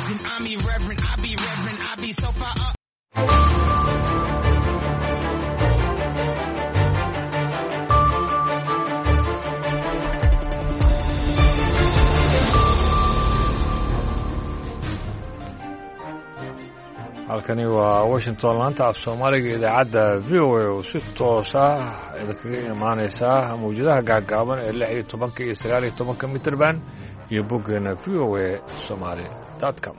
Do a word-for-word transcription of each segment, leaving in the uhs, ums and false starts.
legend, I'm irreverent, I be reverent, I be so far up. halkani waa Washington laanta af Soomaaliga idaacadda V O A oo si toos ah idinkaga imaanaysa mawjadaha gaagaaban ee lix iyo toban iyo sagaal iyo toban mitir baan iyo boggeena v o a somali dot com.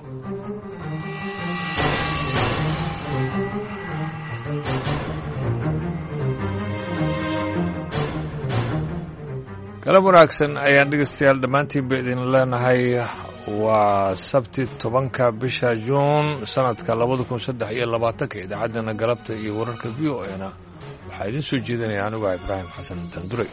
galab wanaagsan ayaan dhegeystayaal dhammaantiinba idin leenahay. waa sabti tobanka bisha juun sanadka labada kun saddex iyo labaatanka idaacaddana galabta iyo wararka v o a na waxaa idin soo jeedinaya anigu Ibraahim Xasan Danduray.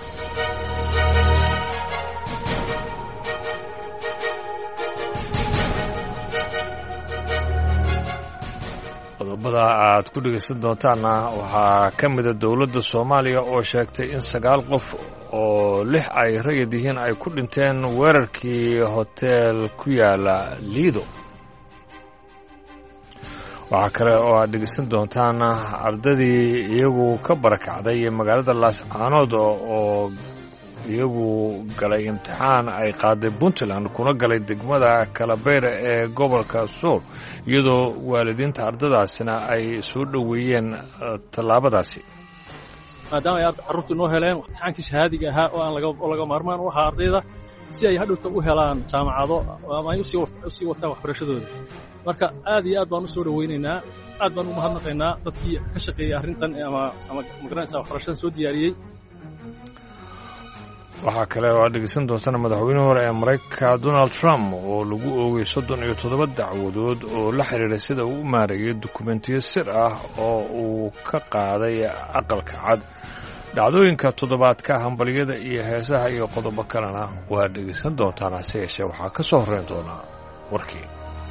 qodobada aad ku dhegeysan doontaana waxaa ka mida dowladda Soomaaliya oo sheegtay in sagaal qof oo lix ay rayid yihiin ay ku dhinteen weerarkii hotel ku yaala Lido. waxaa kale oo aad dhegeysan doontaan ardadii iyagu ka barakacday magaalada Laascaanood oo iyagu galay imtixaan ay qaaday Puntland kuna galay degmada Kalabeere ee gobolka Sool iyadoo waalidiinta ardadaasina ay soo dhaweeyeen tallaabadaasi. maadaama ay carruurtu noo heleen imtixaankii shahaadiga ahaa oo aan laga laga maarmaan waxa ardayda si ay hadhowta u helaan jaamacado ama ay u sii wataan waxbarashadooda. marka aad iyo aad baan u soo dhaweynaynaa, aad baan u mahadnaqaynaa dadkii ka shaqeeyay arrintan ama ama magaranaysa waxbarashada soo diyaariyey. waxaa kale oo aad dhegeysan doontaan madaxweynihii hore ee Mareykanka Donald Trump oo lagu oogay soddon iyo toddoba dacwadood oo la xiriira sida uu u maareeyay dukumentiyo sir ah oo uu ka qaaday aqalka cad. dhacdooyinka toddobaadka hambaliyada iyo heesaha iyo qodobo kalena waa dhegeysan doontaan, hase yeeshee waxaa ka soo horreyn doonaa warkii.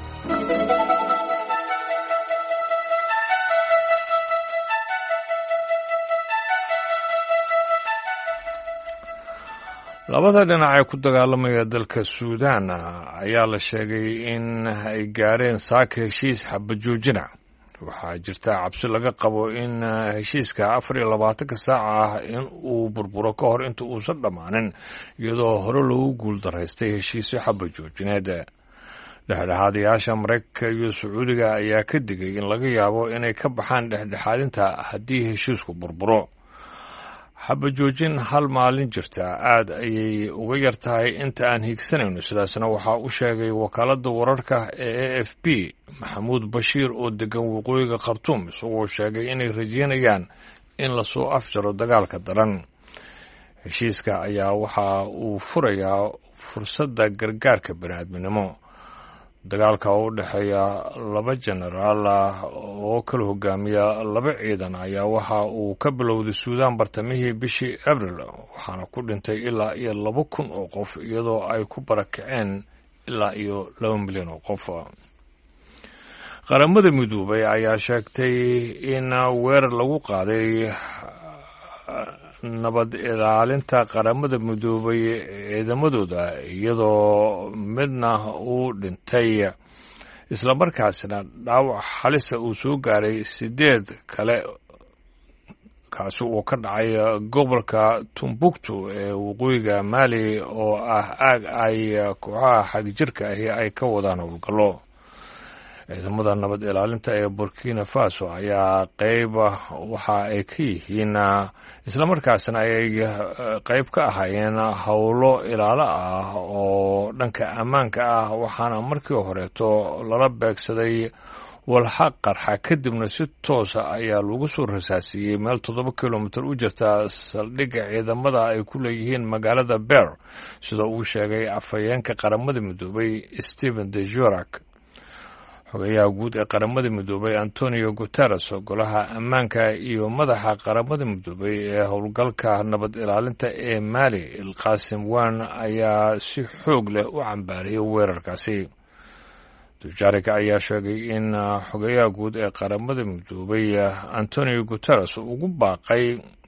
labada dhinac ee ku dagaalamaya dalka Suudaan ayaa la sheegay in ay gaareen saaka heshiis xabajoojina. waxaa jirta cabsi laga qabo in heshiiska afar iyo labaatanka saaca ah in uu burburo ka hor inta uusan dhammaanin, iyadoo hore loogu guuldaraystay heshiisyo xabajoojineed. dhexdhexaadayaasha Mareykanka iyo Sacuudiga ayaa ka digay in laga yaabo inay ka baxaan dhexdhexaadinta haddii heshiisku burburo. xabajoojin hal maalin jirta aad ayay uga yar tahay inta aan hiigsanayno, sidaasna waxaa u sheegay wakaaladda wararka ee A F P Maxamuud Bashiir oo degan waqooyiga Khartoum, isagoo sheegay inay rajeynayaan in lasoo afjaro dagaalka daran. heshiiska ayaa waxa uu furayaa fursadda gargaarka bini'aadminimo. dagaalka u dhexeeya laba jenaraal oo kala hogaamiya laba ciidan ayaa waxa uu ka bilowday Suudaan bartamihii bishii Abriil, waxaana ku dhintay ilaa iyo laba kun oo qof iyadoo ay ku barakaceen ilaa iyo laba milyan oo qof. qaramada midoobay ayaa sheegtay in weerar lagu qaaday nabad ilaalinta qaramada midoobay ciidamadooda iyadoo midna uu dhintay isla markaasna dhaawac halisa uu soo gaaray sideed kale, kaasi uu ka dhacay gobolka Timbuktu ee waqooyiga Mali oo ah aag ay kooxaha xagjirka ahi ay ka wadaan howlgallo. ciidamada nabad ilaalinta ee Burkina Faso ayaa qayb waxa ay ka yihiin isla markaasna ay qayb ka ahaayeen howlo ilaalo ah oo dhanka ammaanka ah, waxaana markii horeeto lala beegsaday walxa qarxa kadibna si toosa ayaa lagu soo rasaasiyey meel toddoba kilomitir u jirta saldhigga ciidamada ay ku leeyihiin magaalada Beer, sida uu sheegay afhayeenka qaramada midoobay Stephen Dujarric. xogayaha guud ee qaramada midoobay Antonio Guterres, golaha ammaanka iyo madaxa qaramada midoobay ee howlgalka nabad ilaalinta ee Mali Ilqaasim Wan ayaa si xoog leh u cambaariyay weerarkaasi. Dujarric ayaa sheegay in xogayaha guud ee qaramada midoobay Antonio Guterres ugu baaqay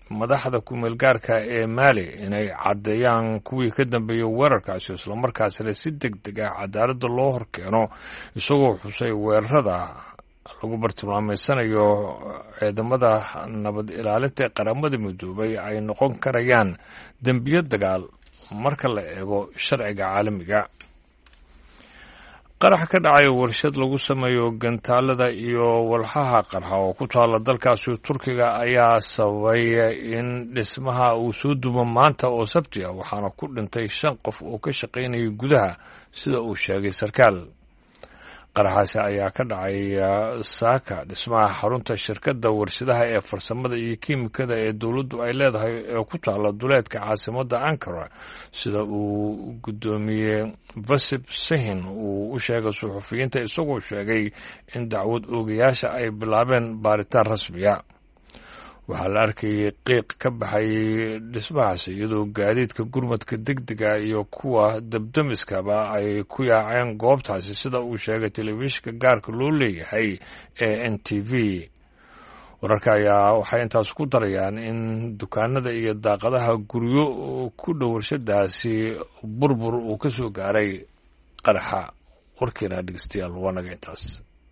madaxda ku-meel gaarka ee maali inay caddeeyaan kuwii ka dambeeyey weerarkaasi islamarkaasina si deg deg ah cadaaladda loo horkeeno isagoo xusay weerarada lagu bartilmaameysanayo ciidamada nabad ilaalinta ee qaramada midoobay ay noqon karayaan dembiyo dagaal marka la eego sharciga caalamiga. qarax ka dhacay warshad lagu sameeyo gantaalada iyo walxaha qarxa oo ku taala dalkaasi Turkiga ayaa sababay in dhismaha uu soo dumo maanta oo Sabti ah, waxaana ku dhintay shan qof oo ka shaqeynaya gudaha sida uu sheegay sarkaal. qaraxaasi ayaa ka dhacay saaka dhismaha xarunta shirkadda warshadaha ee farsamada iyo kiimikada ee dowladdu ay leedahay ee ku taala duleedka caasimadda Ankara, sida uu gudoomiyey Vasip Sahin uu u sheegay suxufiyiinta isagoo sheegay in dacwad oogayaasha ay bilaabeen baaritaan rasmiya. waxaa la arkayay qiiq ka baxay dhismahaasi iyadoo gaadiidka gurmadka degdega iyo kuwa dabdamiskaba ay ku yaaceen goobtaasi, sida uu sheegay telefishinka gaarka loo leeyahay ee N T V. wararka ayaa waxay intaas ku darayaan in dukaanada iyo daaqadaha guryo ku dhow warshadaasi burbur uu ka soo gaaray qaraxa. warkeena dhegeystayaal waa naga intaas.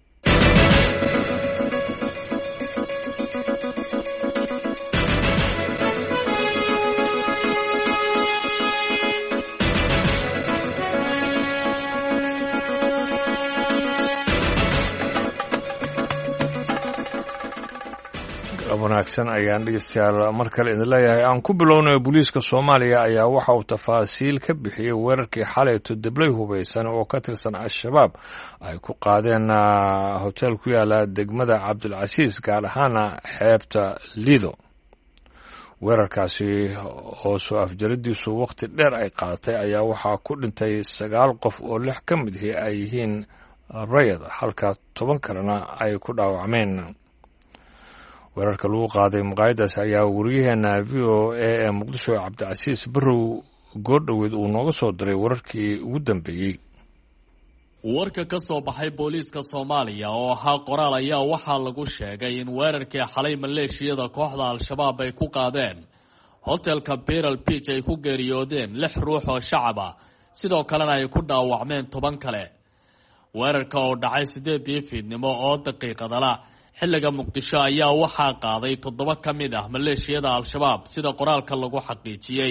wanaagsan ayaan dhegeystayaal mar kale idin leeyahay. aan ku bilownay booliiska Soomaaliya ayaa waxa uu tafaasiil ka bixiyay weerarkii xalay todoblay hubeysan oo ka tirsan al-shabaab ay ku qaadeen hotel ku yaala degmada Cabdulcasiis gaar ahaan xeebta Lido. weerarkaasi oo soo afjaradiisu waqti dheer ay qaadatay ayaa waxaa ku dhintay sagaal qof oo lix ka mid ah ay yihiin rayid halka toban kalena ay ku dhaawacmeen. weerarka lagu qaaday maqaayadaas ayaa wariyaheena V O A ee Muqdisho Cabdicasiis Barrow goordhoweed uu nooga soo diray wararkii ugu dambeeyey. warka ka soo baxay booliiska Soomaaliya oo ahaa qoraal ayaa waxaa lagu sheegay in weerarkii xalay maleeshiyada kooxda al-shabaab ay ku qaadeen hotelka Beryl Beach ay ku geeriyoodeen lix ruux oo shacab ah, sidoo kalena ay ku dhaawacmeen toban kale. weerarka oo dhacay sideedii fiidnimo oo daqiiqadala xilliga Muqdisho ayaa waxaa qaaday toddoba ka mid ah maleeshiyada al-shabaab sida qoraalka lagu xaqiijiyay.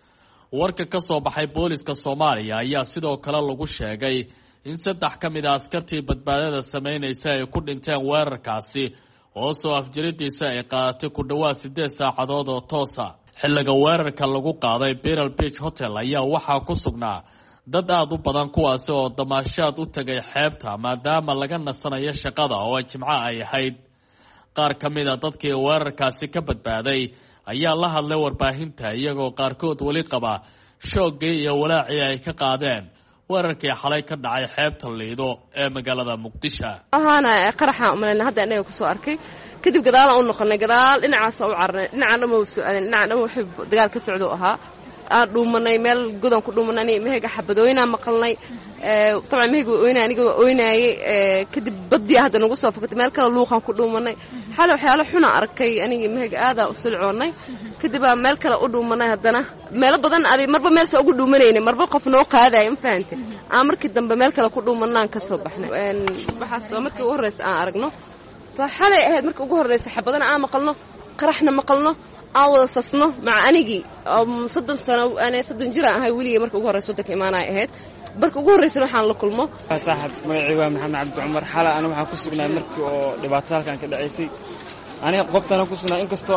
warka ka soo baxay booliiska Soomaaliya ayaa sidoo kale lagu sheegay in saddex ka mid ah askartii badbaadada sameynaysa ay ku dhinteen weerarkaasi oo soo afjaridiisa ay qaadatay ku dhawaad sideed saacadood oo toosa. xilliga weerarka lagu qaaday Beryl Beach Hotel ayaa waxaa ku sugnaa dad aad u badan kuwaasi oo damaashaad u tagay xeebta maadaama laga nasanayo shaqada oo jimco ay ahayd. qaar ka mid a dadkii weerarkaasi ka badbaaday ayaa la hadlay warbaahinta iyagoo qaarkood weli qaba shoogii iyo walaacii ay ka qaadeen weerarkii xalay ka dhacay xeebta Lido ee magaalada Muqdisho. ahaana qaraxa umalena hadda anaga ku soo arkay kadib gadaal aan u noqonay gadaal dhinacaas u carnay dhinacna ma soo aadan dhinacna wuxuu dagaal ka socdo ahaa aan dhuumanay meel godan ku dhuumanay meega xabadooyina maqalnay ee tabcan meega ooynaa aniga ooynaaye kadib badii hadda nagu soo fakatay meel kale luuqan ku dhuumanay xalay waxyaalo xuna arkay aniga meega aada u silcoonay kadib meel kale u dhuumanay haddana meel badan adi marba meel soo ugu dhuumanayna marba qof noo qaaday ma fahanteen aan markii dambe meel kale ku dhuumanaan ka soo baxnay een waxa soo markii ugu horeysay aan aragno fa xalay ahayd markii ugu horeysay xabadana aan maqalno qaraxna maqalno awal sasno maca anigi soddon sano ana soddon jir ah waliye markii ugu horeysay dadka imaanay ahayd barka ugu horeysay waxaan la kulmo saaxib magacii waa Maxamed Cabdi Cumar xala ana waxa ku sugnaa markii oo dhibaato halkan ka dhacaysay aniga qoftan ku sugnaa inkastoo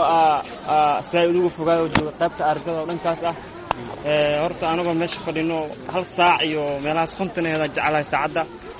aa saayid ugu fogaayo jooga qaybta argada oo dhankaas ah ee horta anagu meesha fadhino hal saac iyo meelahaas kontoneeda jecelahay saacada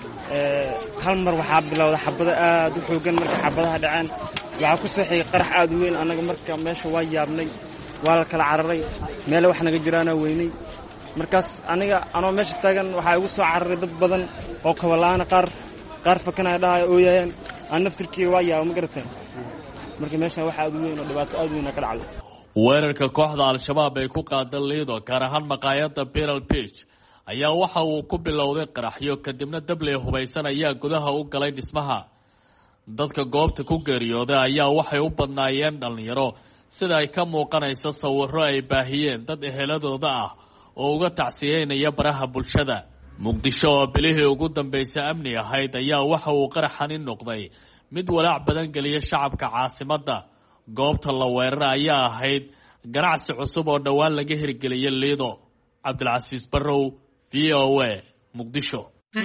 ee hal mar waxa bilowday xabada aad u xoogan marka xabadaha dhacaan waxa ku soo xigay qarax aad u weyn anaga marka meesha waa yaabnay waa la kala cararay meel wax naga jiraana weynay markaas aniga anoo meesha taagan waxa igu soo cararay dad badan oo kabalaana qaar qaar fakanay dhahay oo yaayeen aan naftirkii waa yaab ma garateen markii meesha waxa aad u weyn oo dhibaato aad u weyn ka dhacday. weerarka kooxda al-shabaab ay ku qaaday Lido gaar ahaan maqaayadda Beryl Beach ayaa waxa uu ku bilowday qaraxyo kadibna dabley hubeysan ayaa gudaha u galay dhismaha. dadka goobta ku geeriyooday ayaa waxay u badnaayeen dhalinyaro sida ay ka muuqanaysa sawirro ay baahiyeen dad eheladooda ah oo uga tacsiyeynaya baraha bulshada. muqdisho oo bilihii ugu dambaysay amni ahayd ayaa waxa uu qaraxani noqday mid walaac badan geliya shacabka caasimadda. goobta la weerara ayaa ahayd ganacsi cusub oo dhowaan laga hirgeliyay Liido. Cabdilcasiis Barrow, V O A, Muqdisho.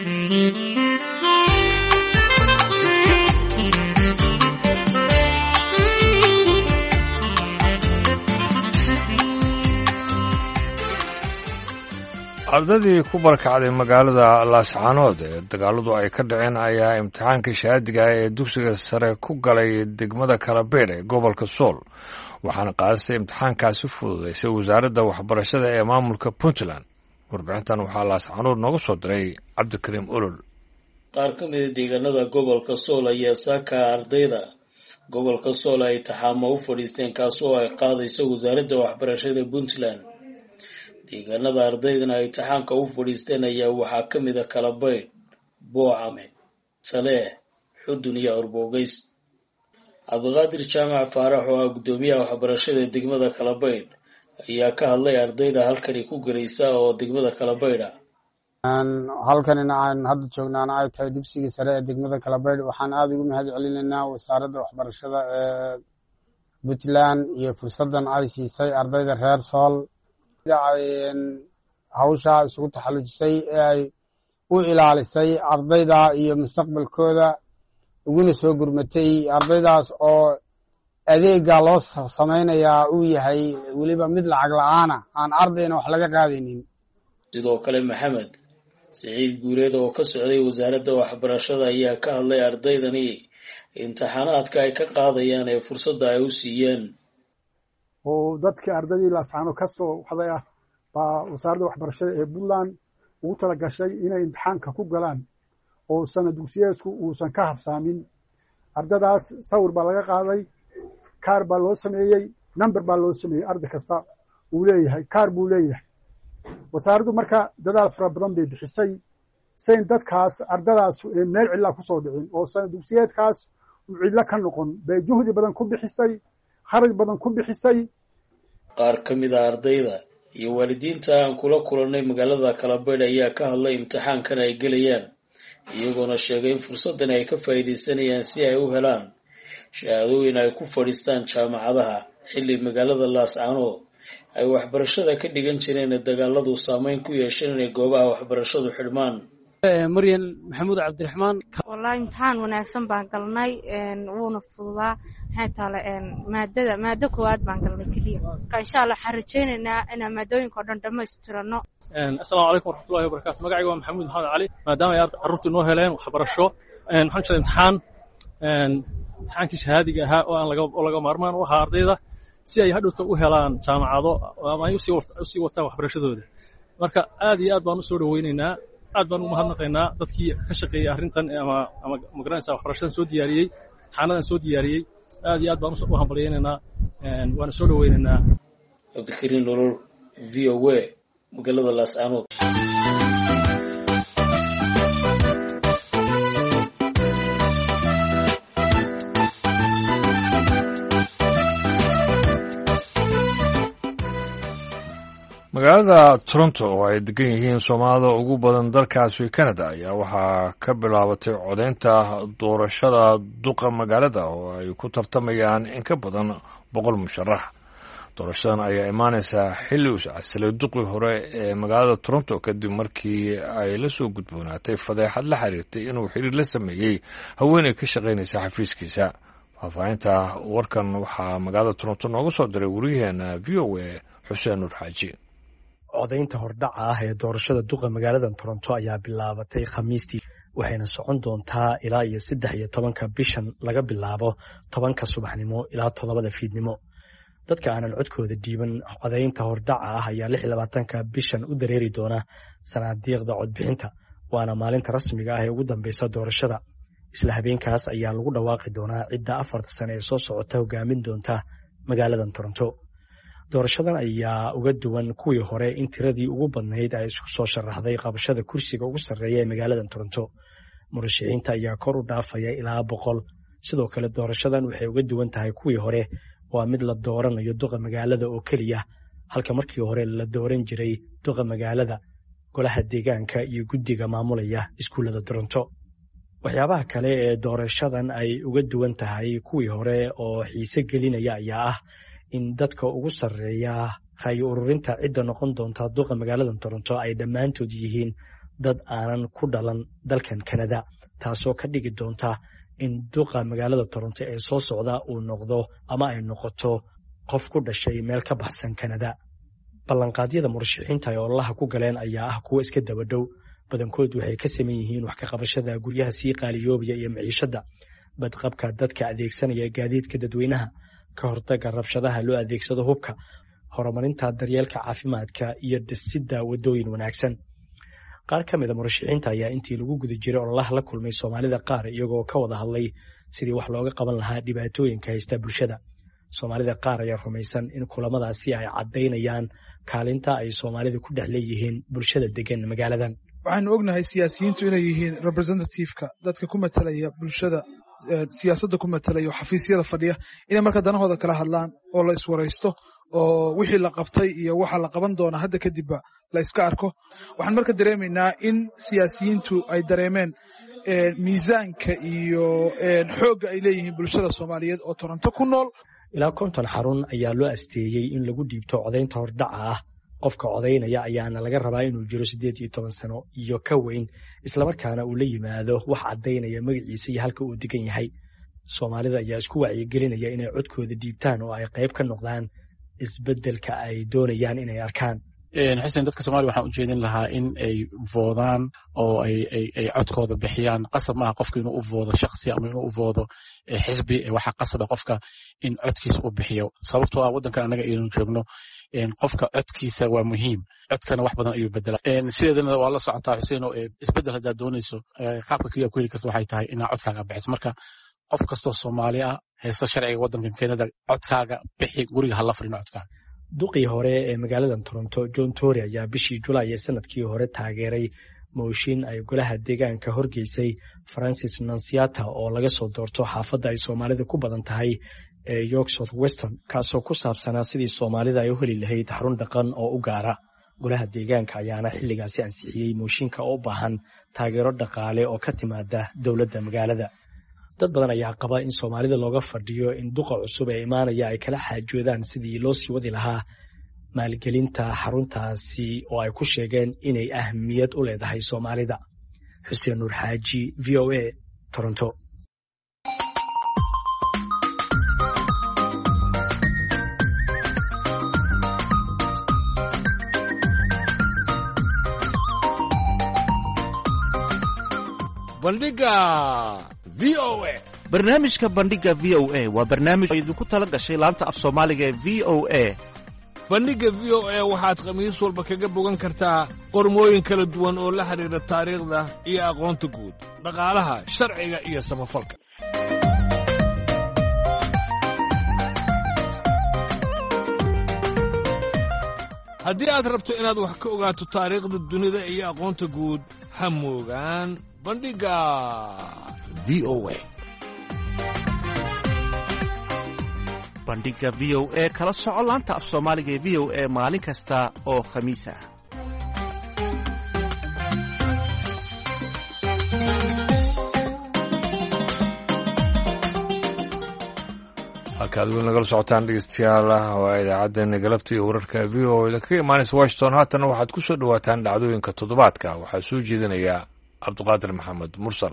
ardadii ku barakacday magaalada Laascaanood ee dagaaladu ay ka dhaceen ayaa imtixaanka shahaadiga ee dugsiga sare ku galay degmada Kalabeer ee gobolka Sool, waxaana qaadistay imtixaankaasi fududeysay wasaaradda waxbarashada ee maamulka Puntland. warbixintan waxaa Laascaanood nooga soo diray Cabdikariim Olol. qaar ka mid ah deegaanada gobolka Sool ayaa saaka ardayda gobolka Sool ay taxaamo u fadhiisteen kaasoo ay qaadayso wasaaradda waxbarashada Puntland. deegaanada ardaydana ay taxaanka u fadhiisteen ayaa waxaa ka mid ah Kalabeer, Boocame, Taleex, Xudun iyo Orbogeys. Cabdiqaadir Jaamac Faarax oo ah gudoomiyaha waxbarashada degmada Kalabeer ayaa ka hadlay ardayda halkani ku galaysa oo degmada Kalabeer ah. halkan aan hadda joognaan ay tahay dugsiga sare ee degmada Kalabeer, waxaan aad ugu mahad celinaynaa wasaaradda waxbarashada ee Puntland iyo fursadan ay siisay ardayda reer Sool hawsha isugu taxallujisay ee ay u ilaalisay ardayda iyo mustaqbalkooda uguna soo gurmatay ardaydaas oo adeega loo samaynayaa uu yahay weliba mid lacag la'aana aan ardayna wax laga qaadaynin. sidoo kale Maxamed Saciid Guuleed oo ka socday wasaaradda waxbarashada ayaa ka hadlay ardaydani imtixaanaadka ay ka qaadayaan ee fursadda ay u siiyeen. oo dadka ardayda Laascaanood ka soo waxday ah baa wasaaradda waxbarashada ee Puntland ugu tala gashay inay imtixaanka ku galaan oo sanad dugsiyeedku uusan ka habsaamin. ardadaas sawir baa laga qaaday, kaar baa loo sameeyey, number baa loo sameeyey, arday kasta uu leeyahay kaar buu leeyahay. wasaaraddu marka dadaal fara badan bay bixisay sayn dadkaas ardadaas meel cidla ku soo dhicin oo sanad dugsiyeedkaas uu cidla ka noqon bay juhdi badan ku bixisay, kharaj badan ku bixisay. qaar ka mid ah ardayda iyo waalidiinta aan kula kulannay magaalada Kalabeer ayaa ka hadlay imtixaankan ay gelayaan, iyagoona sheegay in fursaddan ay ka faa'iidaysanayaan si ay u helaan shahaadooyin ay ku fadhiistaan jaamacadaha xilli magaalada Laascaanood ay waxbarashada ka dhigan jireen dagaaladu saameyn ku yeesheen inay goobaha waxbarashadu xidhmaan. Maryan Maxamuud Cabdiraxmaan. wallahi imtixaan wanaagsan baan galnay wuuna fududaa maxay taale maadada maado koowaad baan galnay kaliya insha Allah waxaan rajaynaynaa inaan maadooyinka oo dhan dhamaystirano. Assalaamu calaykum waraxmatullaahi wabarakaatu. magacayga waa Maxamuud Maxamed Cali. maadaama ay carruurtu noo heleen waxbarasho waxaan jiray imtixaan imtixaankii shahaadiga ahaa oo aan laga oo laga maarmaan u ahaa ardayda si ay hadhowta u helaan jaamacado ama ay u sii wataan waxbarashadooda. marka aad iyo aad baan u soo dhaweynaynaa, aad baan u mahadnaqaynaa dadkii ka shaqeeyay arrintan ama ama magaranaysa waxbarashadan soo diyaariyey, imtixaanadan soo diyaariyey. aad iyo aad baan u hambalyeynaa waana soo dhaweynaynaa. Cabdikariim Olol, V O A, magaalada Laascaanood. magaalada Toronto oo ay degan yihiin Soomaalida ugu badan dalkaasi Canada ayaa waxaa ka bilaabatay codeynta doorashada duqa magaalada oo ay ku tartamayaan in ka badan boqol musharax. doorashadan ayaa imaanaysa xilli uu casilay duqii hore ee magaalada Toronto kadib markii ay la soo gudboonaatay fadeexad la xiriirtay inuu xiriir la sameeyay haweeney ka shaqaynaysa xafiiskiisa. faahfaahinta warkan waxaa magaalada Toronto nooga soo diray wariyaheena V O A Xuseen Nur Xaaji. codaynta hordhaca ah ee doorashada duqa magaalada Toronto ayaa bilaabatay Khamiistii waxayna socon doontaa ilaa iyo saddex iyo tobanka bishan laga bilaabo tobanka subaxnimo ilaa toddobada fiidnimo. dadka aanan codkooda dhiiban codaynta hordhaca ah ayaa lix iyo labaatanka bishan u dareeri doona sanaadiiqda codbixinta, waana maalinta rasmiga ah ee ugu dambeysa doorashada. isla habeenkaas ayaa lagu dhawaaqi doonaa cidda afarta sane ee soo socota hogaamin doonta magaalada Toronto. doorashadan ayaa uga duwan kuwii hore in tiradii ugu badnayd ay isku soo sharaxday qabashada kursiga ugu sarreeya ee magaalada Toronto. murashaxiinta ayaa kor u dhaafaya ilaa boqol. sidoo kale doorashadan waxay uga duwan tahay kuwii hore waa mid la dooranayo duqa magaalada oo keliya halka markii hore la dooran jiray duqa magaalada, golaha deegaanka iyo guddiga maamulaya iskuullada Toronto. waxyaabaha kale ee doorashadan ay uga duwan tahay kuwii hore oo xiise gelinaya ayaa ah in dadka ugu sarreeya rayi ururinta cidda noqon doonta duqa magaalada Toronto ay dhammaantood yihiin dad aanan ku dhalan dalkan Canada, taasoo ka dhigi doonta in duqa magaalada Toronto ee soo socda uu noqdo ama ay noqoto qof ku dhashay meel ka baxsan Canada. ballanqaadyada murashaxiinta ee ololaha ku galeen ayaa ah kuwo iska daba dhow, badankood waxay ka saman yihiin wax ka qabashada guryaha sii qaaliyoobaya iyo maciishada, badqabka dadka adeegsanaya gaadiidka dadweynaha, ka hortagga rabshadaha loo adeegsado hubka, horumarinta daryeelka caafimaadka iyo dhisidda wadooyin wanaagsan. qaar ka mid a murashaxiinta ayaa intii lagu guda jiray ololaha la kulmay Soomaalida qaar iyagoo ka wada hadlay sidii wax looga qaban lahaa dhibaatooyinka haysta bulshada. Soomaalida qaar ayaa rumaysan in kulamadaasi ay caddaynayaan kaalinta ay Soomaalida ku dhex leeyihiin bulshada degan magaaladan. waxaanu ognahay siyaasiyiintu inay yihiin representative-ka dadka ku matalaya bulshada, siyaasadda ku matalaya oo xafiisyada fadhiya, inay marka danahooda kala hadlaan oo la iswaraysto oo wixii la qabtay iyo waxa la qaban doona hadda kadibba la iska arko. waxaan marka dareemaynaa in siyaasiyiintu ay dareemeen miisaanka iyo xoogga ay leeyihiin bulshada Soomaaliyeed oo Toronto ku nool. ilaa konton xarun ayaa loo asteeyey in lagu dhiibto codaynta hordhaca ah. qofka codaynaya ayaana laga rabaa inuu jiro siddeed iyo toban sano iyo ka weyn, islamarkaana uu la yimaado wax caddaynaya magaciisa iyo halka uu degan yahay. Soomaalida ayaa isku wacyigelinaya inay codkooda dhiibtaan oo ay qayb ka noqdaan isbeddelka ay doonayaan inay arkaan. xuseen, dadka Soomaaliya waxaan u jeedin lahaa in ay voodaan oo ay ay ay codkooda bixiyaan. qasab maaha qofka inuu u voodo shakhsi ama inuu u voodo xisbi, waxa qasaba qofka in codkiisa u bixiyo, sababtoo ah waddankan anaga aynu joogno qofka codkiisa waa muhiim. codkana wax badan ayuu bedelaa. sideedana waa la socotaa xuseen, oo isbeddel haddaad doonayso qaabka kaliya ku heli karto waxay tahay inaad codkaaga bixiso. marka qof kastoo Soomaali ah haysta sharciga waddankan Canada, codkaaga bixi, guriga hala fadhino codkaaga. duqii hore ee magaalada Toronto John Tory ayaa bishii July ee sanadkii hore taageeray mooshin ay golaha deegaanka horgeysay Francis Nunziata oo laga soo doorto xaafadda ay Soomaalida ku badan tahay ee York South Western, kaasoo ku saabsanaa sidii Soomaalida ay u heli lahayd xarun dhaqan oo u gaara. golaha deegaanka ayaana xilligaasi ansixiyey mooshinka oo u baahan taageero dhaqaale oo ka timaada dowladda magaalada. dad badan ayaa qaba in Soomaalida looga fadhiyo in duqa cusub ee imaanaya ay kala xaajoodaan sidii loo sii wadi lahaa maalgelinta xaruntaasi oo ay ku sheegeen inay ahmiyad u leedahay Soomaalida. Xuseen Nuur Xaaji, V O A, Toronto. bandhiga V O A. barnaamijka bandhiga V O A waa barnaamij idinku tala gashay laanta af Soomaaliga ee V O A. bandhiga V O A waxaad khamiis walba kaga bogan kartaa qormooyin kala duwan oo la xiriira taariikhda iyo aqoonta guud, dhaqaalaha, sharciga iyo samafalka. haddii aad rabto inaad wax ka ogaato taariikhda dunida iyo aqoonta guud, ha moogaan bandhiga V O A. bandhiga V O A kala soco laanta af Soomaaliga ee V O A maalin kasta oo khamiis ah. halkaad weli nagala socotaan dhegeystayaal, waa idaacaddeena galabta iyo wararka V O A kaga imaanaysa Washington. haatana waxaad ku soo dhowaataan dhacdooyinka toddobaadka. waxaa soo jeedinaya cabdiqaadir maxamed mursal.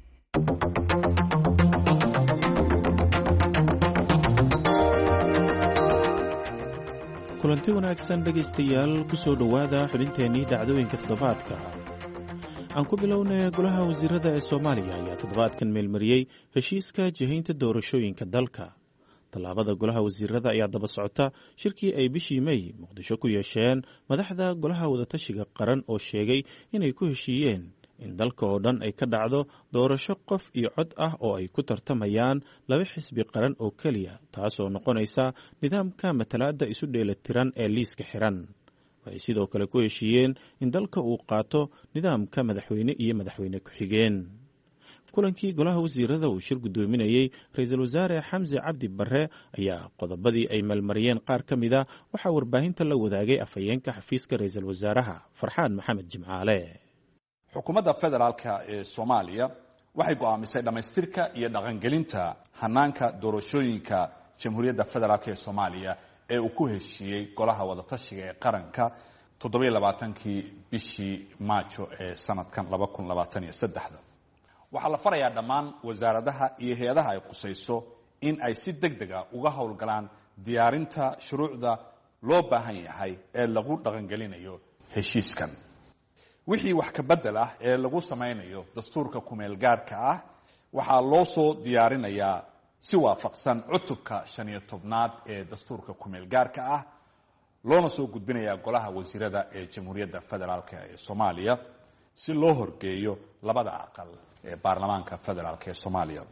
kulanti wanaagsan dhegaystayaal, ku soo dhowaada xubinteennii dhacdooyinka toddobaadka. aan ku bilownay golaha wasiirada ee Soomaaliya ayaa toddobaadkan meelmariyey heshiiska jihaynta doorashooyinka dalka. tallaabada golaha wasiirada ayaa daba socota shirkii ay bishii May Muqdisho ku yeesheen madaxda golaha wadatashiga qaran oo sheegay inay ku heshiiyeen in dalka oo dhan ay ka dhacdo doorasho qof iyo cod ah oo ay ku tartamayaan laba xisbi qaran oo keliya, taasoo noqonaysa nidaamka matalaadda isu dheelatiran ee liiska xiran. waxay sidoo kale ku heshiiyeen in dalka uu qaato nidaamka madaxweyne iyo madaxweyne ku-xigeen. kulankii golaha wasiirada uu shir guddoominayey ra-iisul wasaare xamse cabdi barre ayaa qodobadii ay meelmariyeen qaar ka mida waxaa warbaahinta la wadaagay afhayeenka xafiiska ra-iisul wasaaraha farxaan maxamed jimcaale. xukuumadda federaalka ee soomaaliya waxay go'aamisay dhammaystirka iyo dhaqangelinta hanaanka doorashooyinka jamhuuriyadda federaalk ee soomaaliya ee uu ku heshiiyey golaha wadatashiga ee qaranka toddobiyo labaatankii bishii maajo ee sanadkan laba kun labaatan iyo saddexda. waxaa la farayaa dhammaan wasaaradaha iyo hay-adaha ay qusayso in ay si deg deg a uga howlgalaan diyaarinta shuruucda loo baahan yahay ee lagu dhaqangelinayo heshiiskan. wixii wax ka bedel ah ee lagu samaynayo dastuurka kumeel gaarka ah waxaa loo soo diyaarinayaa si waafaqsan cutubka shan iyo tobnaad ee dastuurka kumeel gaarka ah loona soo gudbinayaa golaha wasiirada ee jamhuuriyadda federaalk ee soomaaliya si loo horgeeyo labada aqal ee baarlamaanka federaalk ee soomaaliya.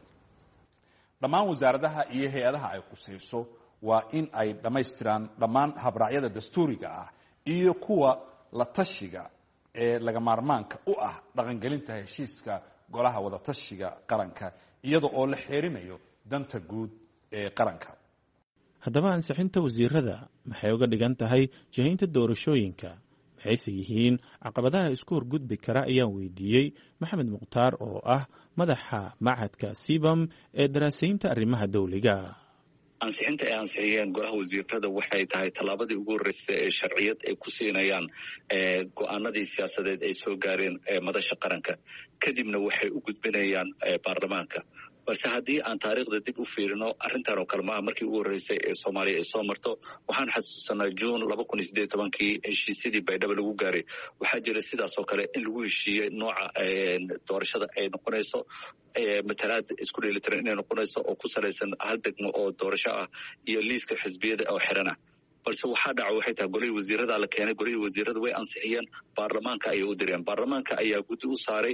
dhammaan wasaaradaha iyo hay-adaha ay qusayso waa in ay dhammaystiraan dhammaan habraacyada dastuuriga ah iyo kuwa la tashiga ee laga maarmaanka u ah dhaqangelinta heshiiska golaha wadatashiga qaranka iyada oo la xeerinayo danta guud ee qaranka. haddaba ansixinta wasiirada maxay uga dhigan tahay jihaynta doorashooyinka, maxayse yihiin caqabadaha isku horgudbi kara ayaan weydiiyey maxamed mukhtaar oo ah madaxa machadka sibam ee daraasaynta arrimaha dowliga. ansixinta ay ansixiyeen golaha wasiirada waxay tahay tallaabadii ugu horreysay ee sharciyad ay ku siinayaan go-aanadii siyaasadeed ay soo gaareen madasha qaranka, kadibna waxay u gudbinayaan baarlamaanka. balse haddii aan taariikhda dib u fiirino arrintan oo kale maaha markii ugu horreysay ee soomaaliya ay soo marto. waxaan xasuusanaa juun laba kun iyo siddeed iyo tobankii heshiisyadii baydhabo lagu gaaray waxaa jira sidaas oo kale in lagu heshiiyey nooca doorashada ay noqonayso matalaad isku dheelitiran inay noqonayso oo ku salaysan hal degmo oo doorasho ah iyo liiska xisbiyada oo xiran ah. balse waxaa dhaca waxay tahay golihii wasiirada la keenay, golihii wasiirada way ansixiyeen, baarlamaanka ayay u direen, baarlamaanka ayaa guddi u saaray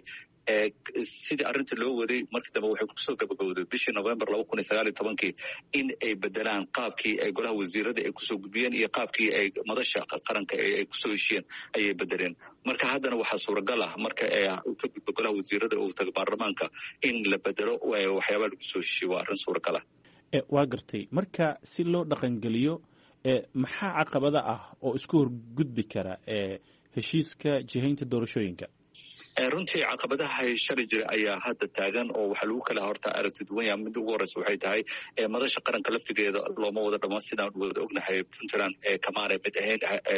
sidii arrinta loo waday. markii dambe waxay kusoo gabagowday bishii november laba kun iyo sagaal iyo tobankii in ay bedelaan qaabkii ay golaha wasiirada ay kusoo gudbiyeen iyo qaabkii ay madasha qaranka ay kusoo heshiyeen ayay bedeleen. marka haddana waxaa suuragal ah marka ka gudbo golaha wasiirada uu tago baarlamaanka in la bedelo waxyaabaa lagu soo heshiye. waa arrin suuragal ah. waa gartay. marka si loo dhaqangeliyo maxaa caqabada ah oo isku horgudbi kara heshiiska jihaynta doorashooyinka? runtii caqabadaha shalay jira ayaa hadda taagan oo waxaa lagu kala horta aragti duwan yaha. midda ugu horreysa waxay tahay madasha qaranka laftigeeda looma wada dhammaan sidaan wada ognahay puntland kamaanay mid ahayn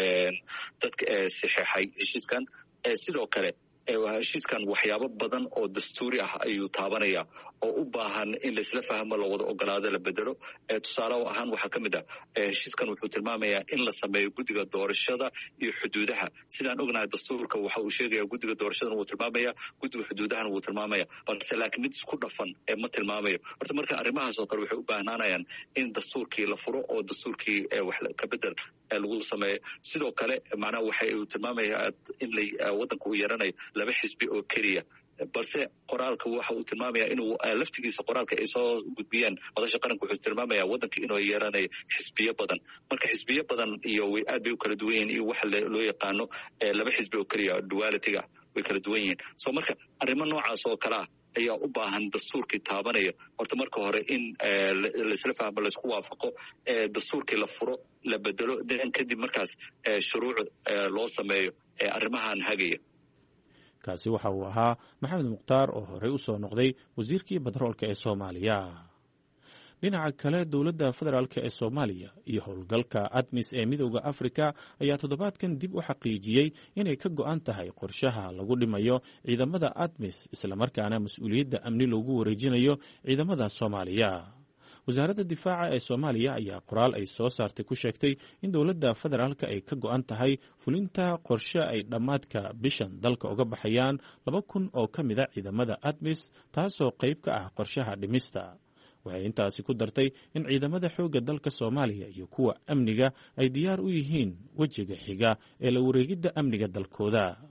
dadka saxeexay heshiiskan. sidoo kale heshiiskan waxyaabo badan oo dastuuri ah ayuu taabanaya oo u baahan in laisla fahmo la wada ogolaado la bedelo. tusaale ahaan waxaa ka mid ah heshiiskan wuxuu tilmaamayaa in la sameeyo guddiga doorashada iyo xuduudaha. sidaan ognahay dastuurka waxa uu sheegaya guddiga doorashadana wuu tilmaamaya, guddiga xuduudahana wuu tilmaamaya, balse laakiin mid isku dhafan ma tilmaamayo. horta marka arrimahaas oo kale waxay u baahnaanayaan in dastuurkii la furo oo dastuurkii wax ka bedel lagu sameeyo. sidoo kale macnaha waxay uu tilmaamaya in wadanka uu yeelanayo laba xisbi oo keliya, balse qoraalka waxa uu tilmaamaya inuu laftigiisa qoraalka ay soo gudbiyeen madasha qaranka wuxuu tilmaamaya wadanka inuu yeelanayo xisbiyo badan. marka xisbiyo badan iyo way aad bay u kala duwan yihiin iyo waxa loo yaqaano laba xisbi oo keliya dualitiga way kala duwan yihiin. so marka arrimo noocaas oo kale ah ayaa u baahan dastuurkii taabanaya. horta marka hore in laisla fahmo laisku waafaqo, dastuurkii la furo la bedelo, den kadib markaas shuruuc loo sameeyo arrimahan hagaya. kaasi waxa uu ahaa maxamed mukhtaar oo horey u soo noqday wasiirkii batroolka ee soomaaliya. dhinaca kale dowladda federaalk ee soomaaliya iyo howlgalka admis ee midowda afrika ayaa toddobaadkan dib u xaqiijiyey inay ka go-an tahay qorshaha lagu dhimayo ciidamada admis islamarkaana mas-uuliyadda amni loogu wareejinayo ciidamada soomaaliya. wasaaradda difaaca ee soomaaliya ayaa qoraal ay soo saartay ku sheegtay in dowladda federaalka ay ka go-an tahay fulinta qorshe ay dhammaadka bishan dalka uga baxayaan laba kun oo ka mid a ciidamada admis, taasoo qayb ka ah qorshaha dhimista. waxay intaasi ku dartay in ciidamada xoogga dalka soomaaliya iyo kuwa amniga ay diyaar u yihiin wejiga xiga ee la wareegidda amniga dalkooda.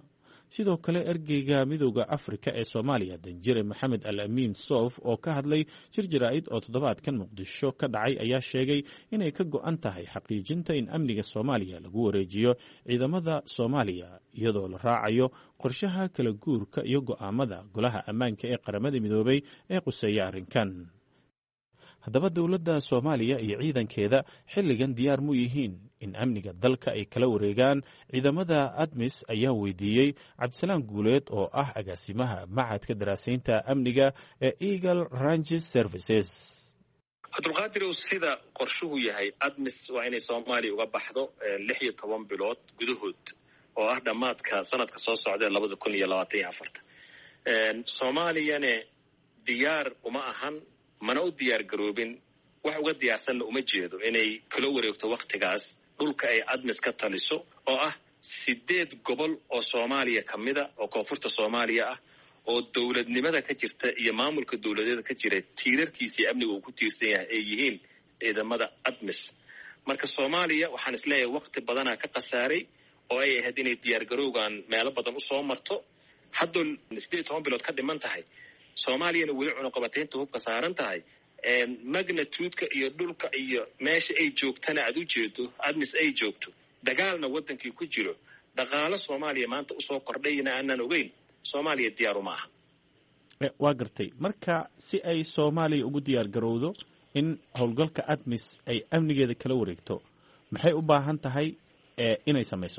sidoo kale ergeyga midooda afrika ee soomaaliya danjire maxamed al amiin soof oo ka hadlay shir jaraa'id oo toddobaadkan muqdisho ka dhacay ayaa sheegay inay ka go'an tahay xaqiijinta in amniga soomaaliya lagu wareejiyo ciidamada soomaaliya iyadoo la raacayo qorshaha kala guurka iyo go'aamada golaha ammaanka ee qaramada midoobay ee quseeya arrinkan. haddaba dowladda soomaaliya iyo ciidankeeda xilligan diyaar mu yihiin in amniga dalka ay kala wareegaan ciidamada admis ayaa weydiiyey cabdisalaan guuleed oo ah agaasimaha machadka daraasaynta amniga ee eagle ranges services. cabdulqaadirow sida qorshuhu yahay admis waa inay soomaaliya uga baxdo lix iyo toban bilood gudahood oo ah dhammaadka sanadka soo socda labada kun iyo labaatan iyo afarta. soomaaliyane diyaar uma ahan mana u diyaar garoobin wax uga diyaarsanna uma jeedo inay kala wareegto waktigaas dhulka ay admis ka taliso oo ah sideed gobol oo soomaaliya ka mida oo koonfurta soomaaliya ah oo dowladnimada ka jirta iyo maamulka dowladeeda ka jira tiirarkiisii amniga uu ku tiirsan yahay ay yihiin ciidamada admis. marka soomaaliya waxaan isleeyahay wakti badanaa ka khasaaray oo ay ahayd inay diyaar garowgan meelo badan usoo marto. haddoo sideed iyo toban bilood ka dhiman tahay soomaaliyana weli cunuqabataynta hubka saaran tahay magnitude-ka iyo dhulka iyo meesha ay joogtana aad u jeedo admis ay joogto dagaalna wadankii ku jiro dhaqaalo soomaaliya maanta usoo kordhayna aanan ogeyn soomaaliya diyaaru ma aha. waa gartay marka si ay soomaaliya ugu diyaar garowdo in howlgalka admis ay amnigeeda kala wareegto maxay u baahan tahay inay samayso?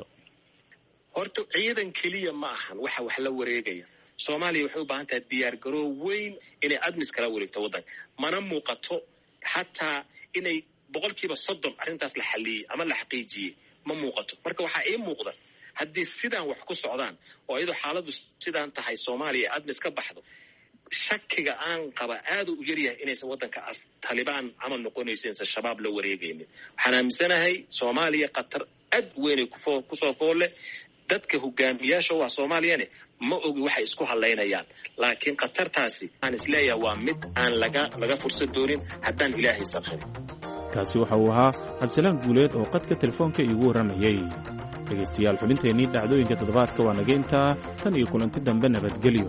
horta ciidan keliya ma ahan waxa wax la wareegaya. soomaaliya waxay u baahan tahay diyaar garoow weyn inay admis kala wareegto waddanka. mana muuqato xataa inay boqolkiiba soddon arrintaas la xaliyey ama la xaqiijiyey ma muuqato. marka waxaa ii muuqda haddii sidaan wax ku socdaan oo iyadoo xaaladu sidaan tahay soomaaliya admis ka baxdo shakiga aan qaba aada u yaryahay inaysan waddanka talibaan camal noqonayso insan shabaab la wareegaynin. waxaan aaminsanahay soomaaliya khatar aad weynay kusoo foolle. dadka hogaamiyaasha waa soomaaliyane ma ogi waxay isku hadlaynayaan laakiin khatartaasi aan isleeyahay waa mid aan laga laga fursad doonin haddaan ilaahay sabrin. kaasi waxa uu ahaa cabdisalaan guuleed oo qadka telefoonka iigu warramayey. dhegaystayaal xubinteennii dhacdooyinka toddobaadka waa naga intaa tan iyo kulanti dambe nabadgelyo.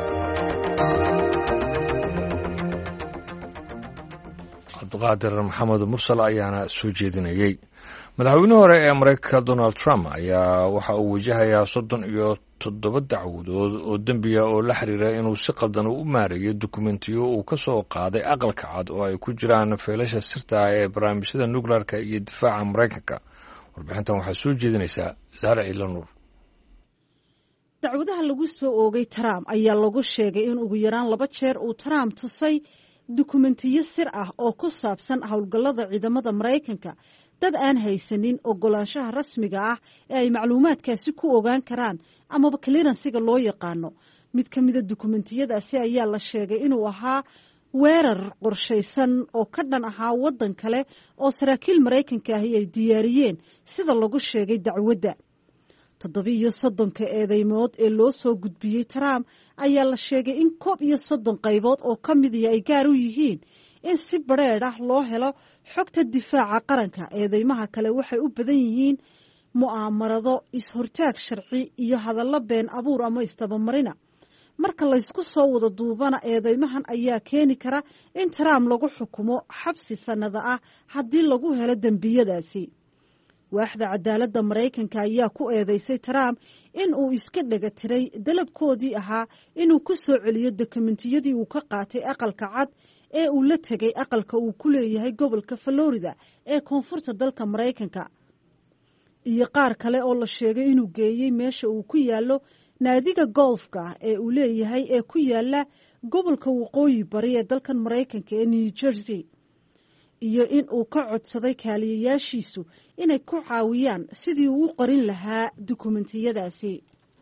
cabdiqaadir maxamed mursal ayaana soo jeedinayey. madaxweyne hore ee maraykanka donald trump ayaa waxa uu wajahayaa soddon iyo toddoba dacwadood oo dembiya oo la xiriira inuu si qaldan u maareeyo dukumentiyo uu ka soo qaaday aqalka cad oo ay ku jiraan feelasha sirta ah ee barnaamijyada nuklearka iyo difaaca maraykanka. warbixintan waxaa soo jeedinaysaa saare ciidla nuur. dacwadaha lagu soo oogay trump ayaa lagu sheegay in ugu yaraan laba jeer uu trump tusay dukumentiyo sir ah oo ku saabsan howlgallada ciidamada maraykanka dad aan haysanin ogolaanshaha rasmiga ah ee ay macluumaadkaasi ku ogaan karaan amaba clearansiga loo yaqaano. mid ka mida dukumentiyadaasi ayaa la sheegay inuu ahaa weerar qorshaysan oo ka dhan ahaa waddan kale oo saraakiil maraykanka ahi ay diyaariyeen sida lagu sheegay dacwadda. toddobiiyo soddonka eedeymood ee loo soo gudbiyey trump ayaa la sheegay in koob iyo soddon qaybood oo ka midii ay gaar u yihiin in si badrheedh ah loo helo xogta difaaca qaranka. eedeymaha kale waxay u badan yihiin mu'aamarado, is-hortaag sharci iyo hadallo been abuur ama istabamarina. marka laysku soo wada duubana eedeymahan ayaa keeni kara in trump lagu xukumo xabsi sannada ah haddii lagu helo dembiyadaasi. waaxda cadaaladda maraykanka ayaa ku eedeysay trump in uu iska dhega tiray dalabkoodii ahaa inuu ku soo celiyo dokumentiyadii uu ka qaatay aqalka cad ee uu la tegay aqalka uu ku leeyahay gobolka Florida ee koonfurta dalka Maraykanka, iyo qaar kale oo la sheegay inuu geeyey meesha uu ku yaalo naadiga golfka ee uu leeyahay ee ku yaala gobolka waqooyi bari ee dalkan Maraykanka ee New Jersey, iyo in uu ka codsaday kaaliyayaashiisu inay ku caawiyaan sidii uu u qorin lahaa dukumentiyadaasi.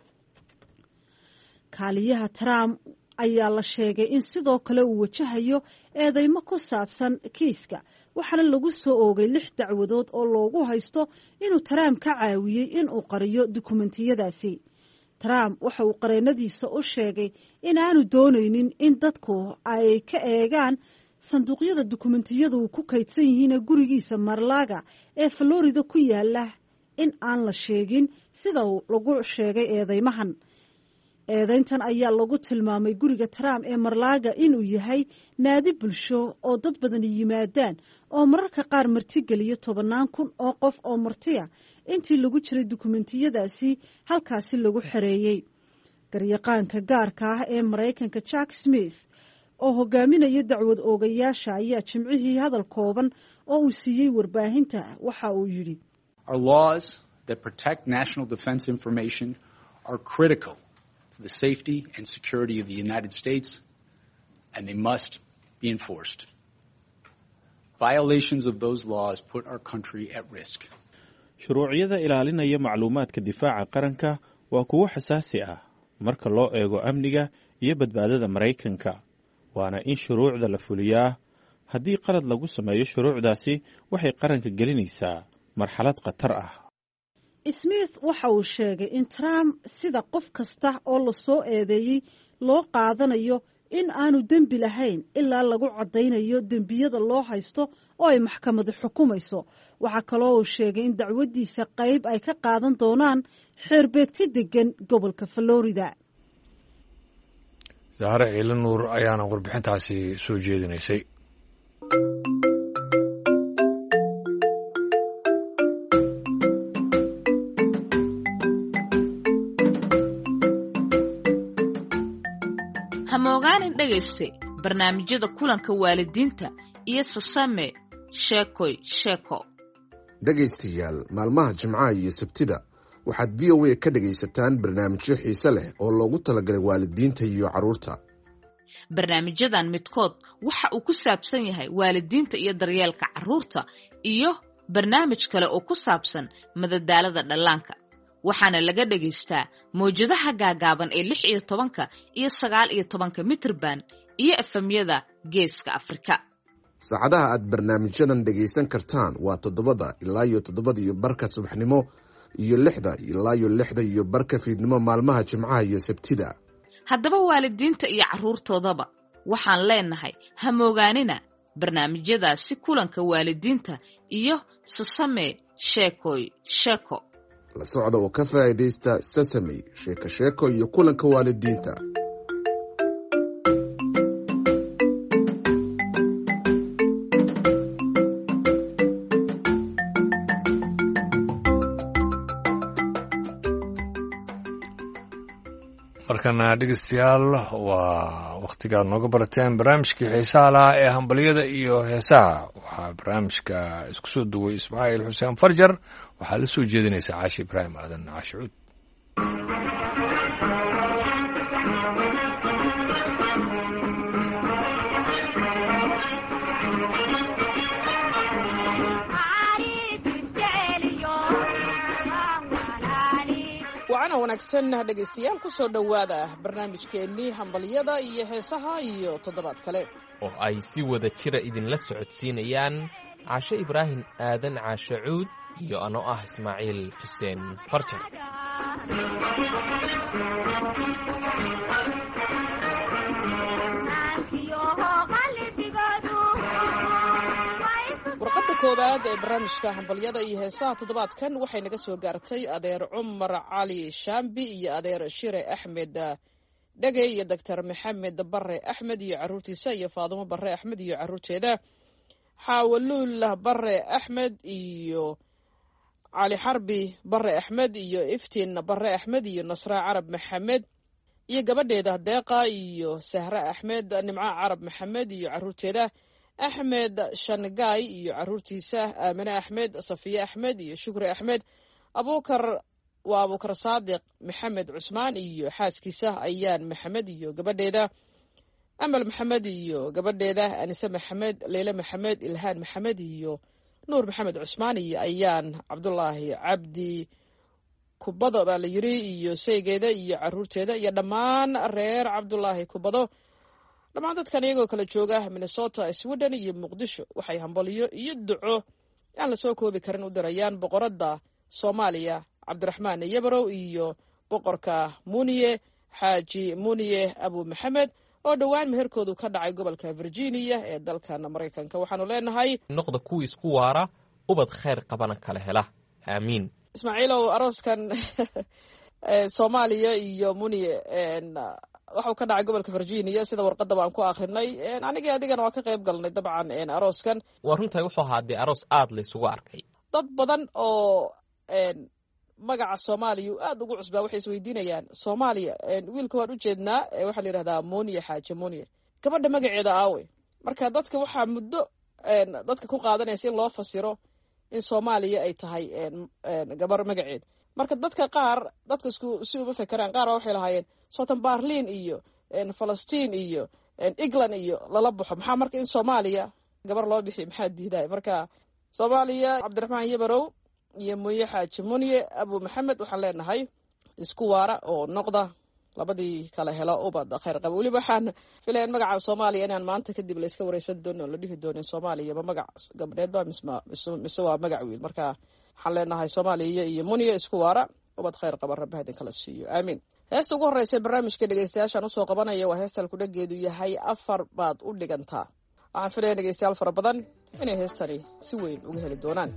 kaaliyaha Trump ayaa la sheegay in sidoo kale uu wajahayo eedeymo ku saabsan kiiska, waxaana lagu soo oogay lix dacwadood oo loogu haysto inuu Trump ka caawiyey inuu qariyo dukumentiyadaasi. Trump waxa uu qareenadiisa u sheegay in aanu doonaynin in dadku ay ka eegaan sanduuqyada dukumentiyadu ku kaydsan yihiin gurigiisa Mar-a-Lago ee Florida ku yaala in aan la sheegin sida lagu sheegay eedeymahan. eedayntan ayaa lagu tilmaamay guriga trump ee marlaaga inuu yahay naadi bulsho oo dad badani yimaadaan oo mararka qaar martigeliya tobannaan kun oo qof oo martiya intii lagu jiray dukumentiyadaasi halkaasi lagu xereeyey. garyaqaanka gaarka ah ee maraykanka jack smith oo hogaaminaya dacwad oogayaasha ayaa jimcihii hadal kooban oo uu siiyey warbaahinta waxa uu yidhi the safety and security of the United States, and they must be enforced. Violations of those laws put our country at risk. shuruuciyada ilaalinaya macluumaadka difaaca qaranka waa kuwo xasaasi ah marka loo eego amniga iyo badbaadada Maraykanka, waana in shuruucda la fuliyaa. haddii qalad lagu sameeyo shuruucdaasi waxay qaranka gelinaysaa marxalad khatar ah. smith waxa uu sheegay in trump sida qof kasta oo la soo eedeeyey loo qaadanayo in aanu dembi lahayn ilaa lagu caddaynayo dembiyada loo haysto oo ay maxkamadu xukumayso. waxaa kaloo uu sheegay in dacwaddiisa qayb ay ka qaadan doonaan xeerbeegti degan gobolka florida. zahre ciile nuur ayaana warbixintaasi soo jeedinaysay. hamogaanin dhegayste barnaamijyada kulanka waalidiinta iyo sasame sheekoy sheeko. dhegaystayaal, maalmaha jimcaha iyo sabtida waxaad v o a ka dhegaysataan barnaamijyo xiise leh oo loogu talagalay waalidiinta iyo carruurta. barnaamijyadan midkood waxa uu ku saabsan yahay waalidiinta iyo daryeelka carruurta, iyo barnaamij kale oo ku saabsan madadaalada dhallaanka. waxaana laga dhegaystaa mawjadaha gaagaaban ee lix iyo tobanka iyo sagaal iyo tobanka mitirban iyo efemyada geeska Afrika. saacadaha aad barnaamijyadan dhegaysan kartaan waa toddobada ilaa iyo toddobada iyo barka subaxnimo iyo lixda ilaa iyo lixda iyo barka fiidnimo maalmaha jimcaha iyo sabtida. haddaba waalidiinta iyo carruurtoodaba waxaan leenahay hamoogaanina barnaamijyadaasi kulanka waalidiinta iyo sasame sheekoy sheeko. la socda oo ka faa'iidaysta sesame sheeko sheeko iyo kulanka waalidiinta. markana dhegeystayaal waa wakhtigaad nooga barateen barnaamijkii xiisaha lahaa ee hambalyada iyo heesaha. waxaa barnaamijka isku soo duway ismaaciil xuseen farjar, waxaa la soo jeedinaysaa caashi ibraahim aadan caashi cuud. waana wanaagsan dhegaystayaal ku soo dhowaada barnaamijkeennii hambalyada iyo heesaha iyo toddobaad kale oo ay si wada jira idinla socodsiinayaan caashe ibraahim aadan caashe cuud iyo anoo ah ismaaciil xuseen farjar. warqadda koowaad ee barnaamijka hambalyada iyo heesaha toddobaadkan waxay naga soo gaartay adeer cumar cali shaambi iyo adeer shire axmed dhegey iyo doctor maxamed bare axmed iyo carruurtiisa iyo faadumo bare axmed iyo carruurteeda, xaawaluul bare axmed iyo cali xarbi bare axmed iyo iftiin bare axmed iyo nasra carab maxamed iyo gabadheeda deeqa iyo sahre axmed, nimco carab maxamed iyo carruurteeda, axmed shangaay iyo carruurtiisa, aamine axmed, safiye axmed iyo shukri axmed, abukar waa abukar saadiq maxamed cusmaan iyo xaaskiisa ayaan maxamed iyo gabadheeda, amal maxamed iyo gabadheeda, anise maxamed, leyle maxamed, ilhaan maxamed iyo nuur maxamed cusmaan iyo ayaan cabdulaahi cabdi kubado baa la yiri iyo saygeeda iyo carruurteeda iyo dhammaan reer cabdulaahi kubado. dhammaan dadkan iyagoo kala jooga minnesota, sweden iyo muqdisho waxay hambalyo iyo duco aan la soo koobi karin u dirayaan boqoradda soomaaliya cabdiraxmaan yabarow iyo boqorka muniye xaaji muniye abu maxamed oo dhowaan meherkoodu ka dhacay gobolka virginia ee dalkan maraykanka. waxaanu leenahay noqda kuwii isku waara, ubad khayr qabana kala hela, aamiin. ismaaciilow arooskan soomaaliya iyo muniye waxuu ka dhacay gobolka virginia sida warqadda baan ku akrinay anigii adigana waa ka qayb galnay dabcan arooskan. waa runtahay wuxuu ahaa dee aroos aad la isugu arkay. dad badan oo magaca soomaaliya aad ugu cusbaa waxay isweydiinayaan soomaaliya wiilka waan u jeednaa waxaa la yidhahdaa muniye xaaje muniye gabadha magaceeda aawe marka dadka waxaa muddo dadka ku qaadanaysa in loo fasiro in soomaaliya ay tahay gabar magaceed. marka dadka qaar dadka isku si uma fekeraan qaar waxay lahaayeen sotan barliin iyo falastiin iyo england iyo lala baxo maxaa marka in soomaaliya gabar loo bixiyo maxaa diiday. marka soomaaliya cabdiraxmaan yabarow iyo muye xaaji muniye abu maxamed waxaan leenahay isku waara oo noqda labadii kala helo ubad khayr qaba. weliba waxaan filayn magaca soomaaliya inaan maanta kadib la iska wareysan doono la dhihi doonin soomaaliya ma magac gabdheed ba misma mise waa magac wiil. marka waxaan leenahay soomaaliya iyo muniye isku waara ubad khayr qaba rabbi hadin kala siiyo aamiin. heesta ugu horreysa barnaamijka dhegeystayaashaan usoo qabanaya waa heestal kudhageedu yahay afar baad u dhigantaa. waxaan filaya dhegeystayaal fara badan inay heestani si weyn uga heli doonaan.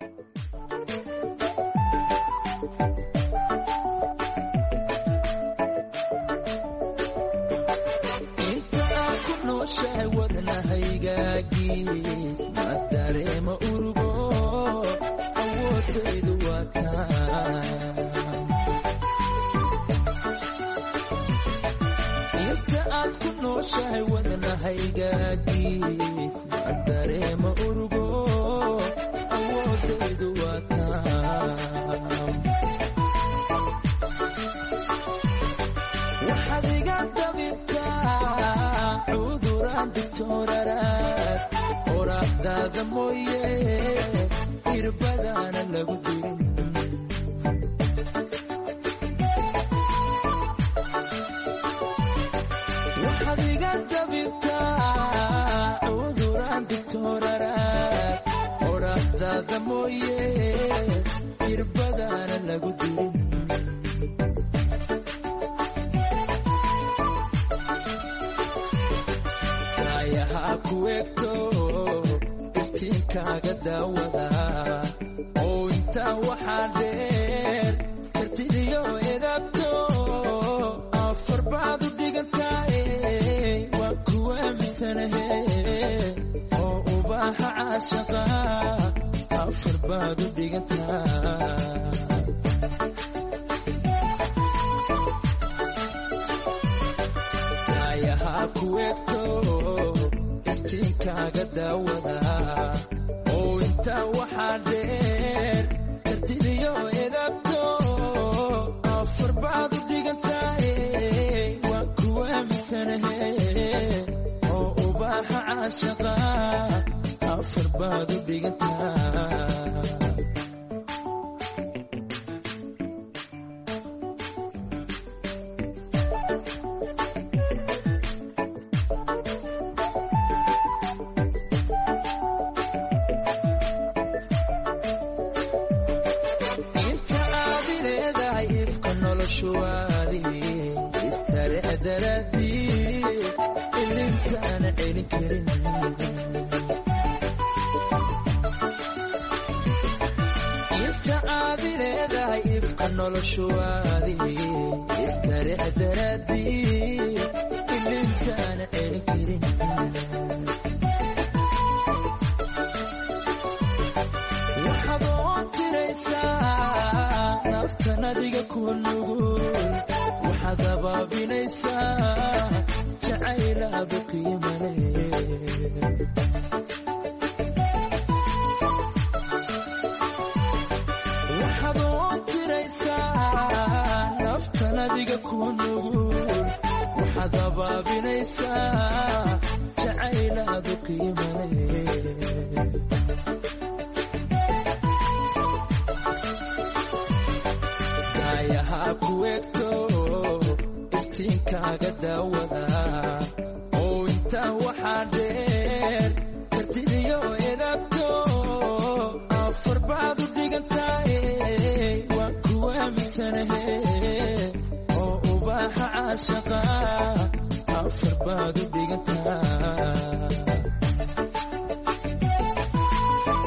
wadnahaygaagis ma dareema urugo awoodaydu wataa inta aad ku nooshahay wadnahaygaagis ma dareema urugo awoodaydu wataa waxaad iga dabibtaa cuduraan digtooraraad qoraxdaada mooye irbadaana lagu dirin waxaad iga dabibtaa cuduraan digtooraraad qoraxdaada mooye irbadaana lagu dirin ku egto iftiinkaaga daawada oo intaa waxaa dheer kartidiyo edabto afar baad u dhigantae waa ku aaminsanahe oo ubaaxa caashaqa afar baad u dhigantaa ayahaa ku egto iftiinkaaga daawada oo intaa waxaa dheer kartidiyo edabto afar baad u dhigantae waa ku aaminsanahe oo ubaaxa caashaqa afar baad u dhigantaa inta aad leedahay ifka noloshuwaadi istareex daraadii ilintaana celin karin waxaad oo tiraysaa naftan adiga ku nugul waxaad abaabinaysaa jacaylaadu qiimale waxaad oo tiraysaa naftan adiga ku nugul waxaad abaabinaysaa jacaylaadu qiimale ayahaa ku egto iftiinkaaga daawada oo intaa waxaa dheer kartidiyo edabto afar baad u dhigantae waa ku aaminsanahe oo ubaaxa caashaqa afar baad u dhigantaa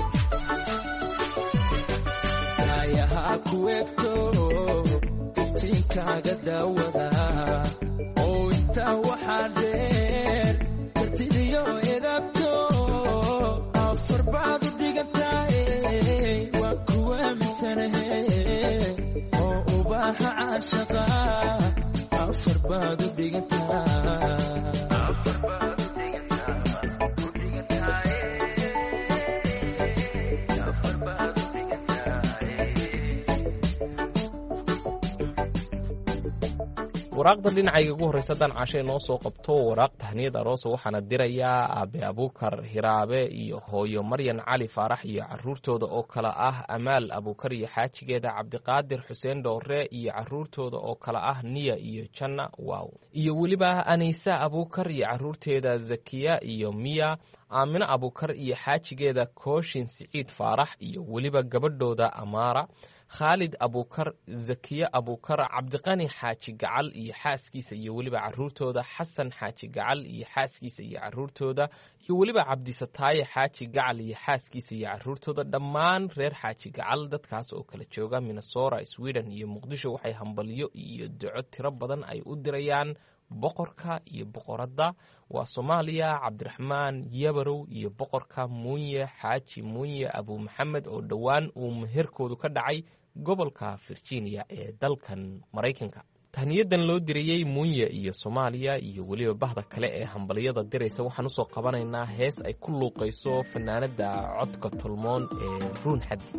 ayahaa ku egto kaaga daawadaa oo intaa waxaa dheer kartidiyo edabto afar baad u dhigantaaye waan ku aaminsanahe oo ubaaxa caashaqa afar baad u dhigantaa waraaqda dhinacayga ugu horreysa haddaan cashay noo soo qabto waraaq tahniyad aroosa waxaana dirayaa aabe abuukar hiraabe iyo hooyo maryan cali faarax iyo caruurtooda oo kale ah amaal abuukar iyo xaajigeeda cabdiqaadir xuseen dhoore iyo caruurtooda oo kale ah niya iyo janna waaw iyo weliba anaysa abuukar iyo caruurteeda zakiya iyo miya aamino abuukar iyo xaajigeeda kooshin siciid faarax iyo weliba gabadhooda amaara khaalid abuukar zakiye abuukar cabdiqani xaaji gacal iyo xaaskiisa iyo weliba caruurtooda xasan xaaji gacal iyo xaaskiisa iyo caruurtooda iyo weliba cabdisataaye xaaji gacal iyo xaaskiisa iyo caruurtooda dhammaan reer xaaji gacal dadkaas oo kala jooga minnesota sweden iyo muqdisho waxay hambalyo iyo duco tiro badan ay u dirayaan boqorka iyo boqoradda waa soomaaliya cabdiraxmaan yabarow iyo boqorka muunye xaaji muunye abu maxamed oo dhowaan uu meherkoodu ka dhacay gobolka virginia ee dalkan maraykanka tahniyadan loo dirayey muunye iyo soomaaliya iyo weliba bahda kale ee hambalyada diraysa waxaan usoo qabanaynaa hees ay ku luuqayso fanaanada codka tolmoon ee ruun xaddi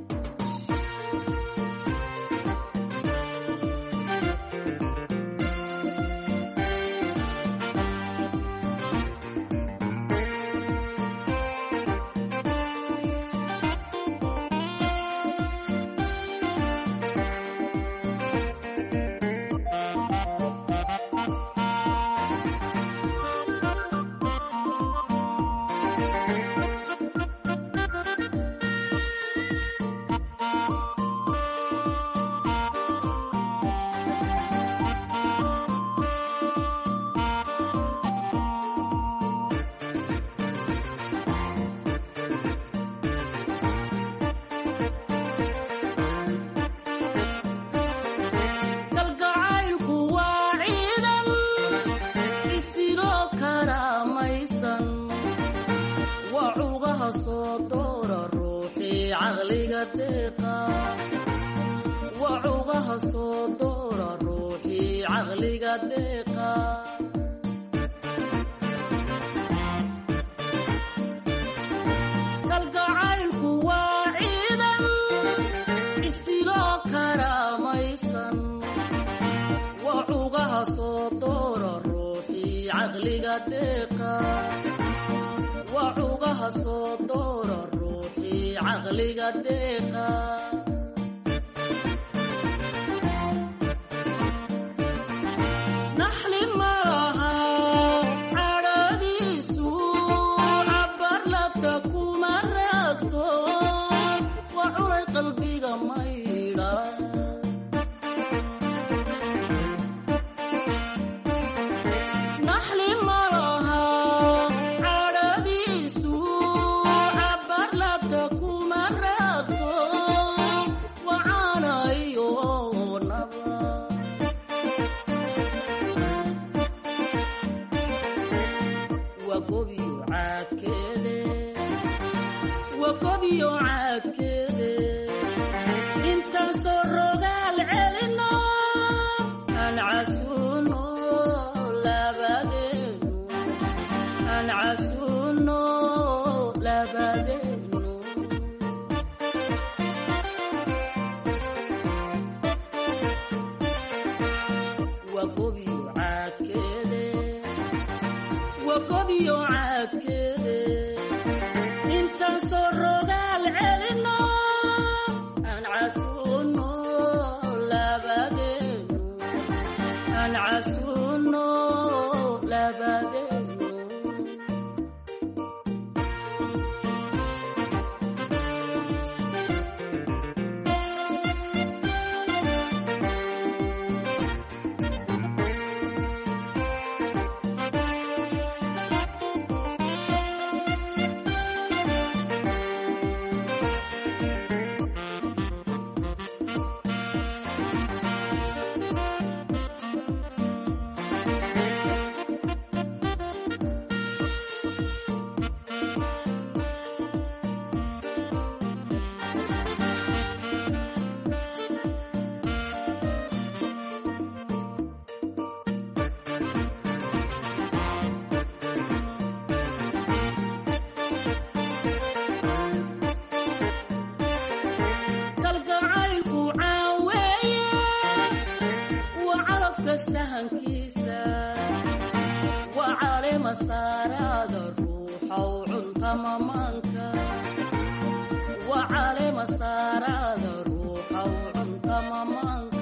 sahankiisa waa caleema saaraada ruuxow cunta mamaanka waa caleema saaraada ruuxow cunta mamaanka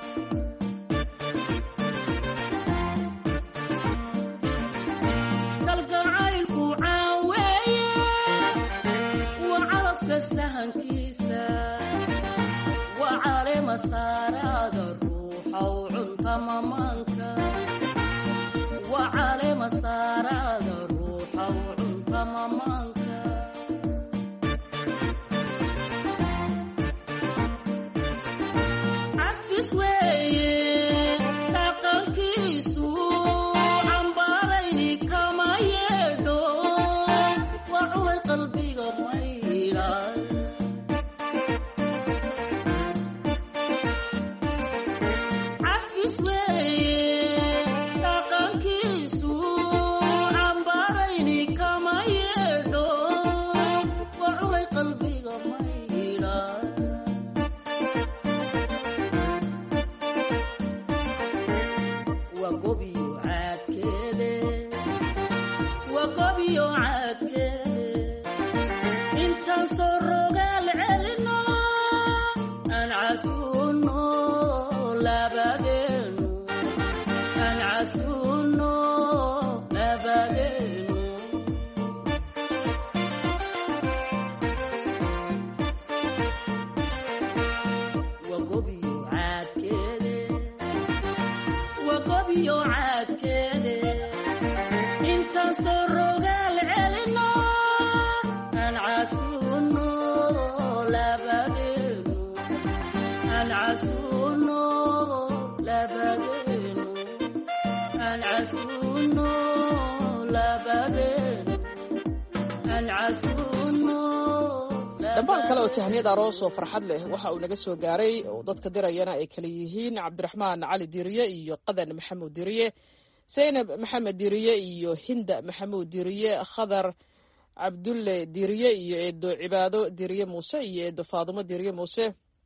kalgacaylku caaweeye waa calafka sahankiisa waa caleema saaraada ruuxow cunta mamaanka waa caleema saaraada ruuxow cunta mamaanka cafis weeye dhaqankiisu cambaarayni kama yeedho waa culay qalbiga mayra dhammaan kale oo tahniyad aroos oo farxad leh waxa uu naga soo gaaray oo dadka dirayana ay kala yihiin cabdiraxmaan cali diriye iyo qadan maxamuud diriye zaynab maxamed diriye iyo hinda maxamuud diriye khadar cabdulle diriye iyo eedo cibaado diriye muuse iyo eedo faadumo diriye muuse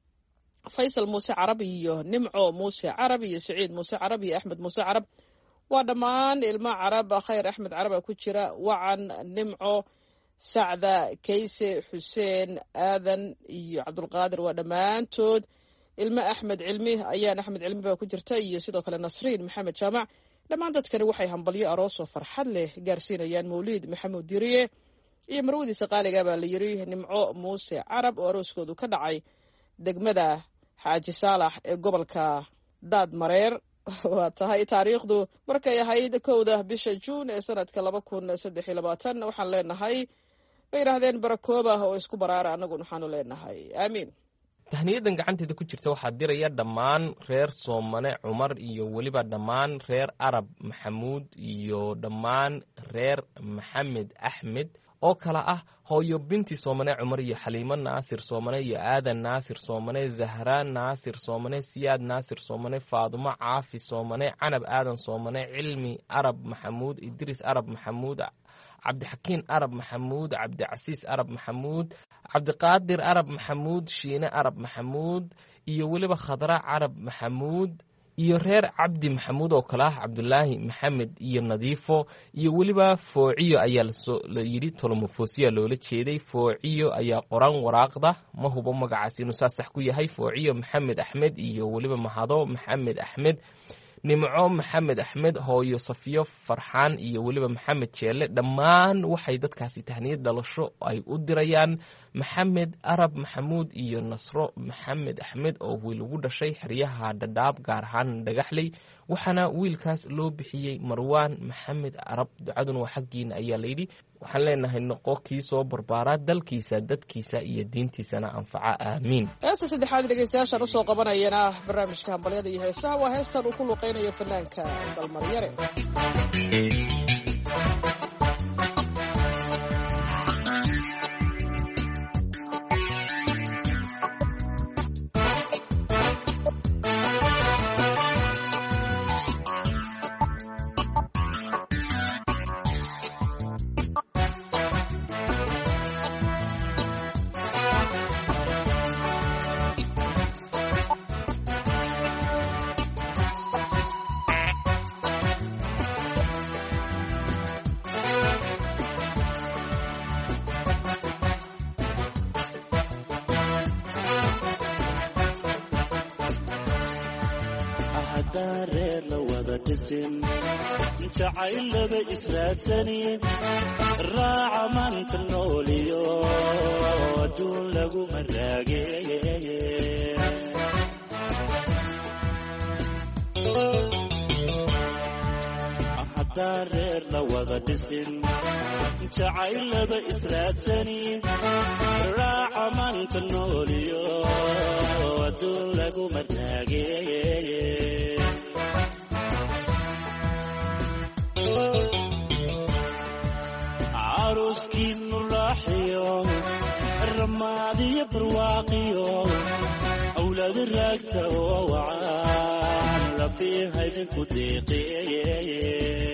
faysal muuse carab iyo nimco muuse carab iyo saciid muuse carab iyo axmed muuse carab waa dhammaan ilmo carab khayr axmed caraba ku jira wacan nimco sacda kayse xuseen aadan iyo cabdulqaadir waa dhammaantood ilmo axmed cilmi ayaan axmed cilmi baa ku jirta iyo sidoo kale nasriin maxamed jaamac dhammaan dadkani waxay hambalyo aroosoo farxad leh gaarsiinayaan mawliid maxamuud diriye iyo marwadiisa qaaliga baa la yiri nimco muuse carab oo arooskoodu ka dhacay degmada xaaji saalax ee gobolka daadmareer waa tahay taariikhdu markay ahayd kowda bisha juun ee sanadka laba kun saddex iyo labaatan waxaan leenahay bay yidhaahdeen barakooba oo isku baraara annaguna waxaanu leenahay aamiin tahniyadan gacanteeda ku jirta waxaa diraya dhammaan reer soomane cumar iyo weliba dhammaan reer arab maxamuud iyo dhammaan reer maxamed axmed oo kala ah hooyo binti soomane cumar iyo xaliimo naasir soomane iyo aadan naasir soomane zahraan naasir soomane siyaad naasir soomane faadumo caafi soomane canab aadan soomane cilmi arab maxamuud idriis arab maxamuud cabdixakiin arab maxamuud cabdicasiis arab maxamuud cabdiqaadir arab maxamuud shiine arab maxamuud iyo weliba khadra carab maxamuud iyo reer cabdi maxamuud oo kale ah cabdulaahi maxamed iyo nadiifo iyo weliba foociyo ayaa la yidhi tolomofosiya loola jeeday foociyo ayaa qoran waraaqda ma hubo magacaas inuu saa sax ku yahay foociyo maxamed axmed iyo weliba mahado maxamed axmed nimco maxamed axmed hooyo safiyo farxaan iyo weliba maxamed jeelle dhammaan waxay dadkaasi tahniyad dhalasho ay u dirayaan maxamed arab maxamuud iyo nasro maxamed axmed oo wiil ugu dhashay xeryaha dhadhaab gaar ahaan dhagaxley waxaana wiilkaas loo bixiyey marwaan maxamed arab ducaduna waa xaggiina ayaa layidhi waxaan leenahay noqo kii soo barbaaraa dalkiisa dadkiisa iyo diintiisana anfaca aamiin heesta saddexaad dhegeystayaashaan usoo qabanayana barnaamijka hambalyada iyo heesaha waa heestan uu ku luqeynayo fanaanka dalmaryare dhisin jacaylaba israadsanin raaca maanta nooliyo adduun laguma raage haddaan reer la wada dhisin jacaylaba israadsanin raaca maanta nooliyo adduun laguma raage caruskiinu raaxiyo ramaadiyo barwaaqiyo awlaadi raagta oo wacaan rabbi haydinku deeqeeye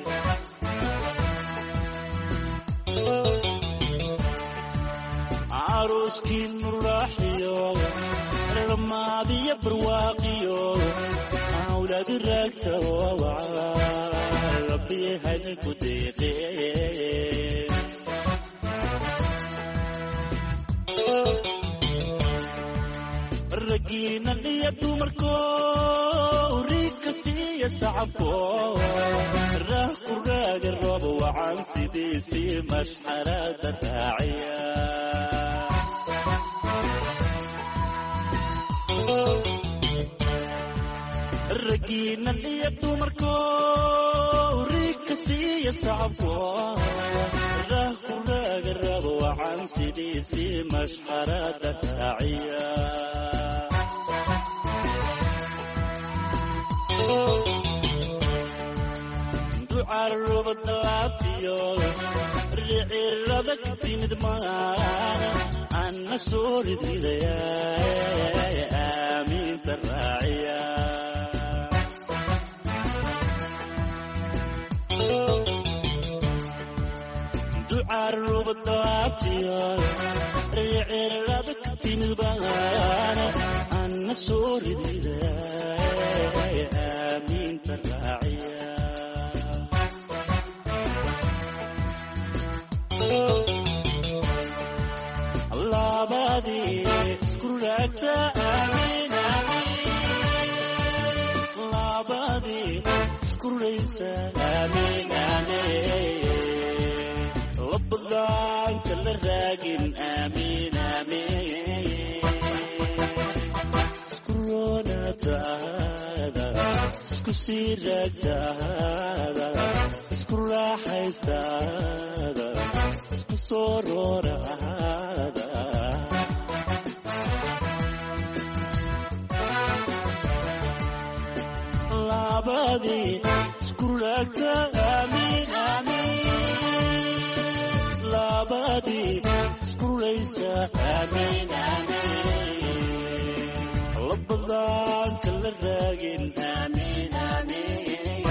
caruskiinu raaxiyo ramaadiyo barwaaqiyo awlaadi raagta oo wacaan rabbi haydinku deeqeeye ragiina iyo dumarko riigka siiya sacabko raah ku raaga roob wacan sidiisii mashxarada raaciya ragiina iyo dumarko riigka siiya sacabko raah ku raaga roob wacan sidiisii mashxarada raaciya ducaruba dalaabtiyo ricirada ka timid maana anna soo ridridaya aamiinta raaciya ducaruba dalaabtiyo ricirada ka timid maana anna soo ridridaya aamiinta raaciya labadii isku raagta amiin labadii isku raysa amiin amiin labadaan kala raagin amiin amiin isku roonaataada isku sii raagtaada isku raaxaystaada isku soo rooraada labadii isku raagta amiin amiin labadii isku raysa amiin amiin labadaan kala raagin amiin amiin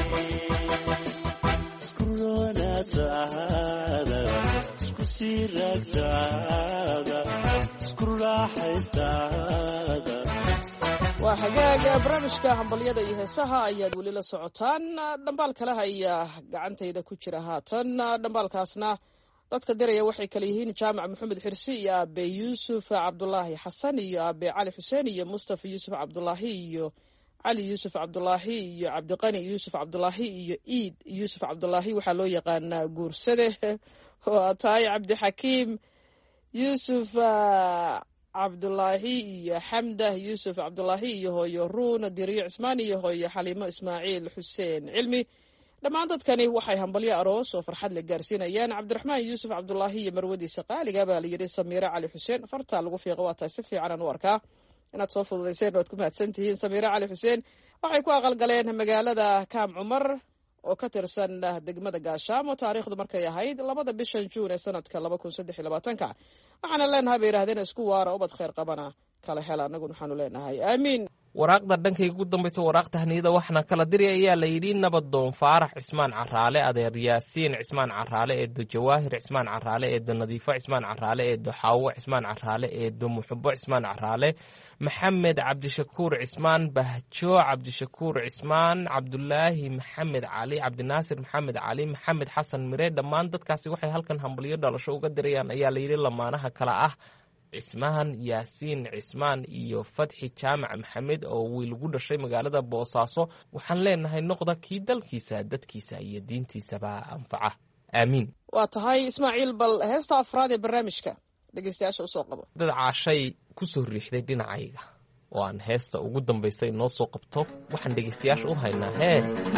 isku roonaataada isku sii raagtaada isku raaxaystaada waa xagaaga barnaamijka hambalyada iyo heesaha ayaad weli la socotaan dhambaal kale ayaa gacantayda ku jira haatan dhambaalkaasna dadka diraya waxay kale yihiin jaamac maxamed xirsi iyo aabe yuusuf cabdulaahi xasan iyo aabe cali xuseen iyo mustafa yuusuf cabdulaahi iyo cali yuusuf cabdulaahi iyo cabdiqani yuusuf cabdulaahi iyo iid yuusuf cabdulaahi waxaa loo yaqaanaa guursade oo tahay cabdixakiim yuusuf cabdulaahi iyo xamda yuusuf cabdulaahi iyo hooyo ruun diriyo cismaan iyo hooyo xaliimo ismaaciil xuseen cilmi dhammaan dadkani waxay hambalyo aroos oo farxad la gaarsiinayaan cabdiraxmaan yuusuf cabdulaahi iyo marwadiisa qaaliga baa layidhi samiire cali xuseen fartaa lagu fiiqa waa tahay si fiicanaan u arkaa inaad soo fududayseen waad ku mahadsan tihiin samiire cali xuseen waxay ku aqalgaleen magaalada kaam cumar oo ka tirsan degmada gaashaamo taariikhdu markay ahayd labada bishan juun ee sanadka laba kun saddex iyo labaatanka waxaana leenahay bay yidhahdeen isku waara ubad khayr qabana kala hela annaguna waxaanu leenahay aamiin waraaqda dhankayga ugu dambaysa waraaqta haniyada waxaana kala diri ayaa la yidhi nabadoon faarax cismaan caraale adeer yaasiin cismaan caraale eedo jawaahir cismaan caraale eedo nadiifo cismaan caraale eedo xaawo cismaan caraale eedo muxubo cismaan caraale maxamed cabdishakuur cismaan bahjo cabdishakuur cismaan cabdulaahi maxamed cali cabdinaasir maxamed cali maxamed xasan mire dhammaan dadkaasi waxay halkan hambalyo dhalasho uga dirayaan ayaa layidhi lamaanaha kale ah cismaan yaasiin cismaan iyo fatxi jaamac maxamed oo wiil ugu dhashay magaalada boosaaso waxaan leenahay noqda kii dalkiisa dadkiisa iyo diintiisaba anfaca aamiin. waa tahay ismaaciil, bal heesta afraad ee barnaamijka dhegeystayaasha usoo qabo. dad caashay ku soo riixday dhinacayga oo aan heesta ugu dambaysay noo soo qabto waxaan dhegeystayaasha u haynaa hee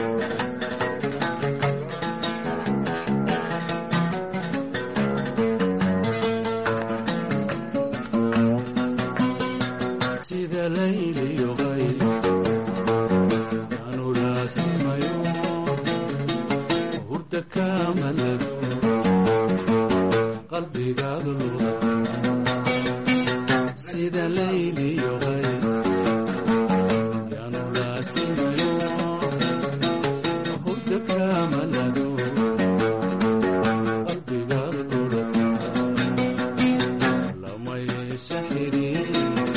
sida layliyo qays anu raasimayo hurda kamalado qalbigaadu luda sida layliyo qays anu raasimayo hurda kamalado qalbigaadu luda lama yeesha xiriir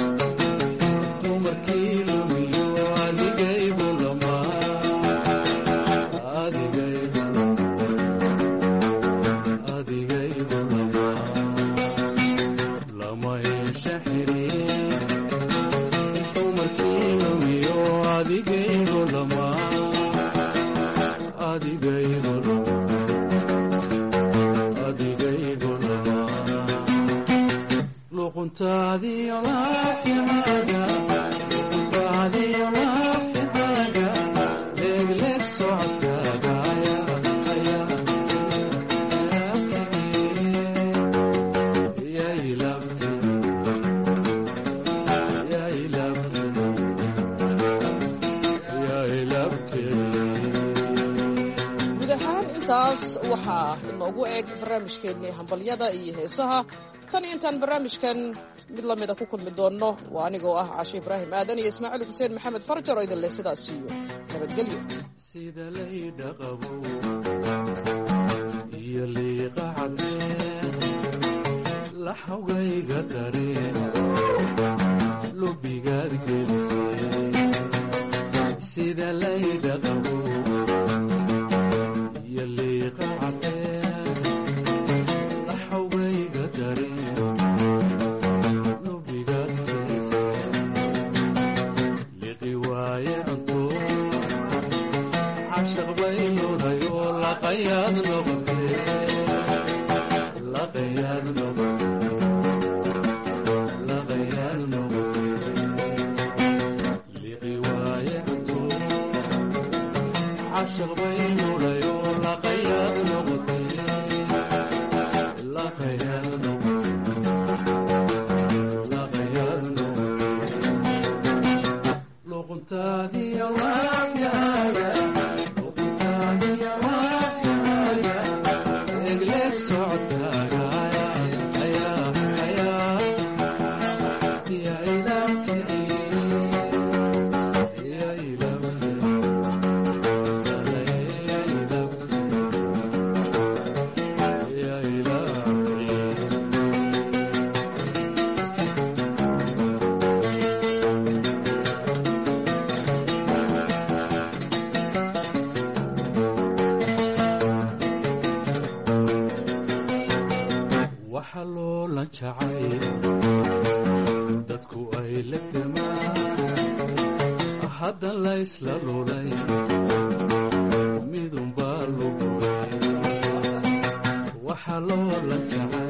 waxaa inoogu eeg barnaamijkeennii hambalyada iyo heesaha. tan iyo intaan barnaamijkan mid lamida ku kulmi doonno waa anigoo ah Cashe Ibraahim Aadan iyo Ismaaciil Xuseen Maxamed Farjar oo idin leh sidaas iyo nabadgelyo. sida layda qabo iyo liiqa cadeen la xogayga dareen lubigaad gelisay sida layda qabo dadku ay la tamaan hadda la isla lulay midun baa lugulay waxa loo la jacay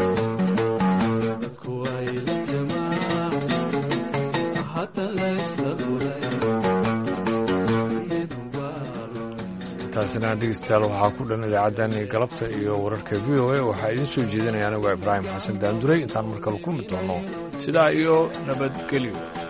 dadku ay la tamaan hadda la isla lulay midun baa taasina dhegeystayaal waxaa ku dhan idaacaddan galabta iyo wararka v o a waxaa idiin soo jeedinaya anigoo ibraahim xasan daanduray intaan mar kale kulmi doono sidaa iyo nabadgelyo.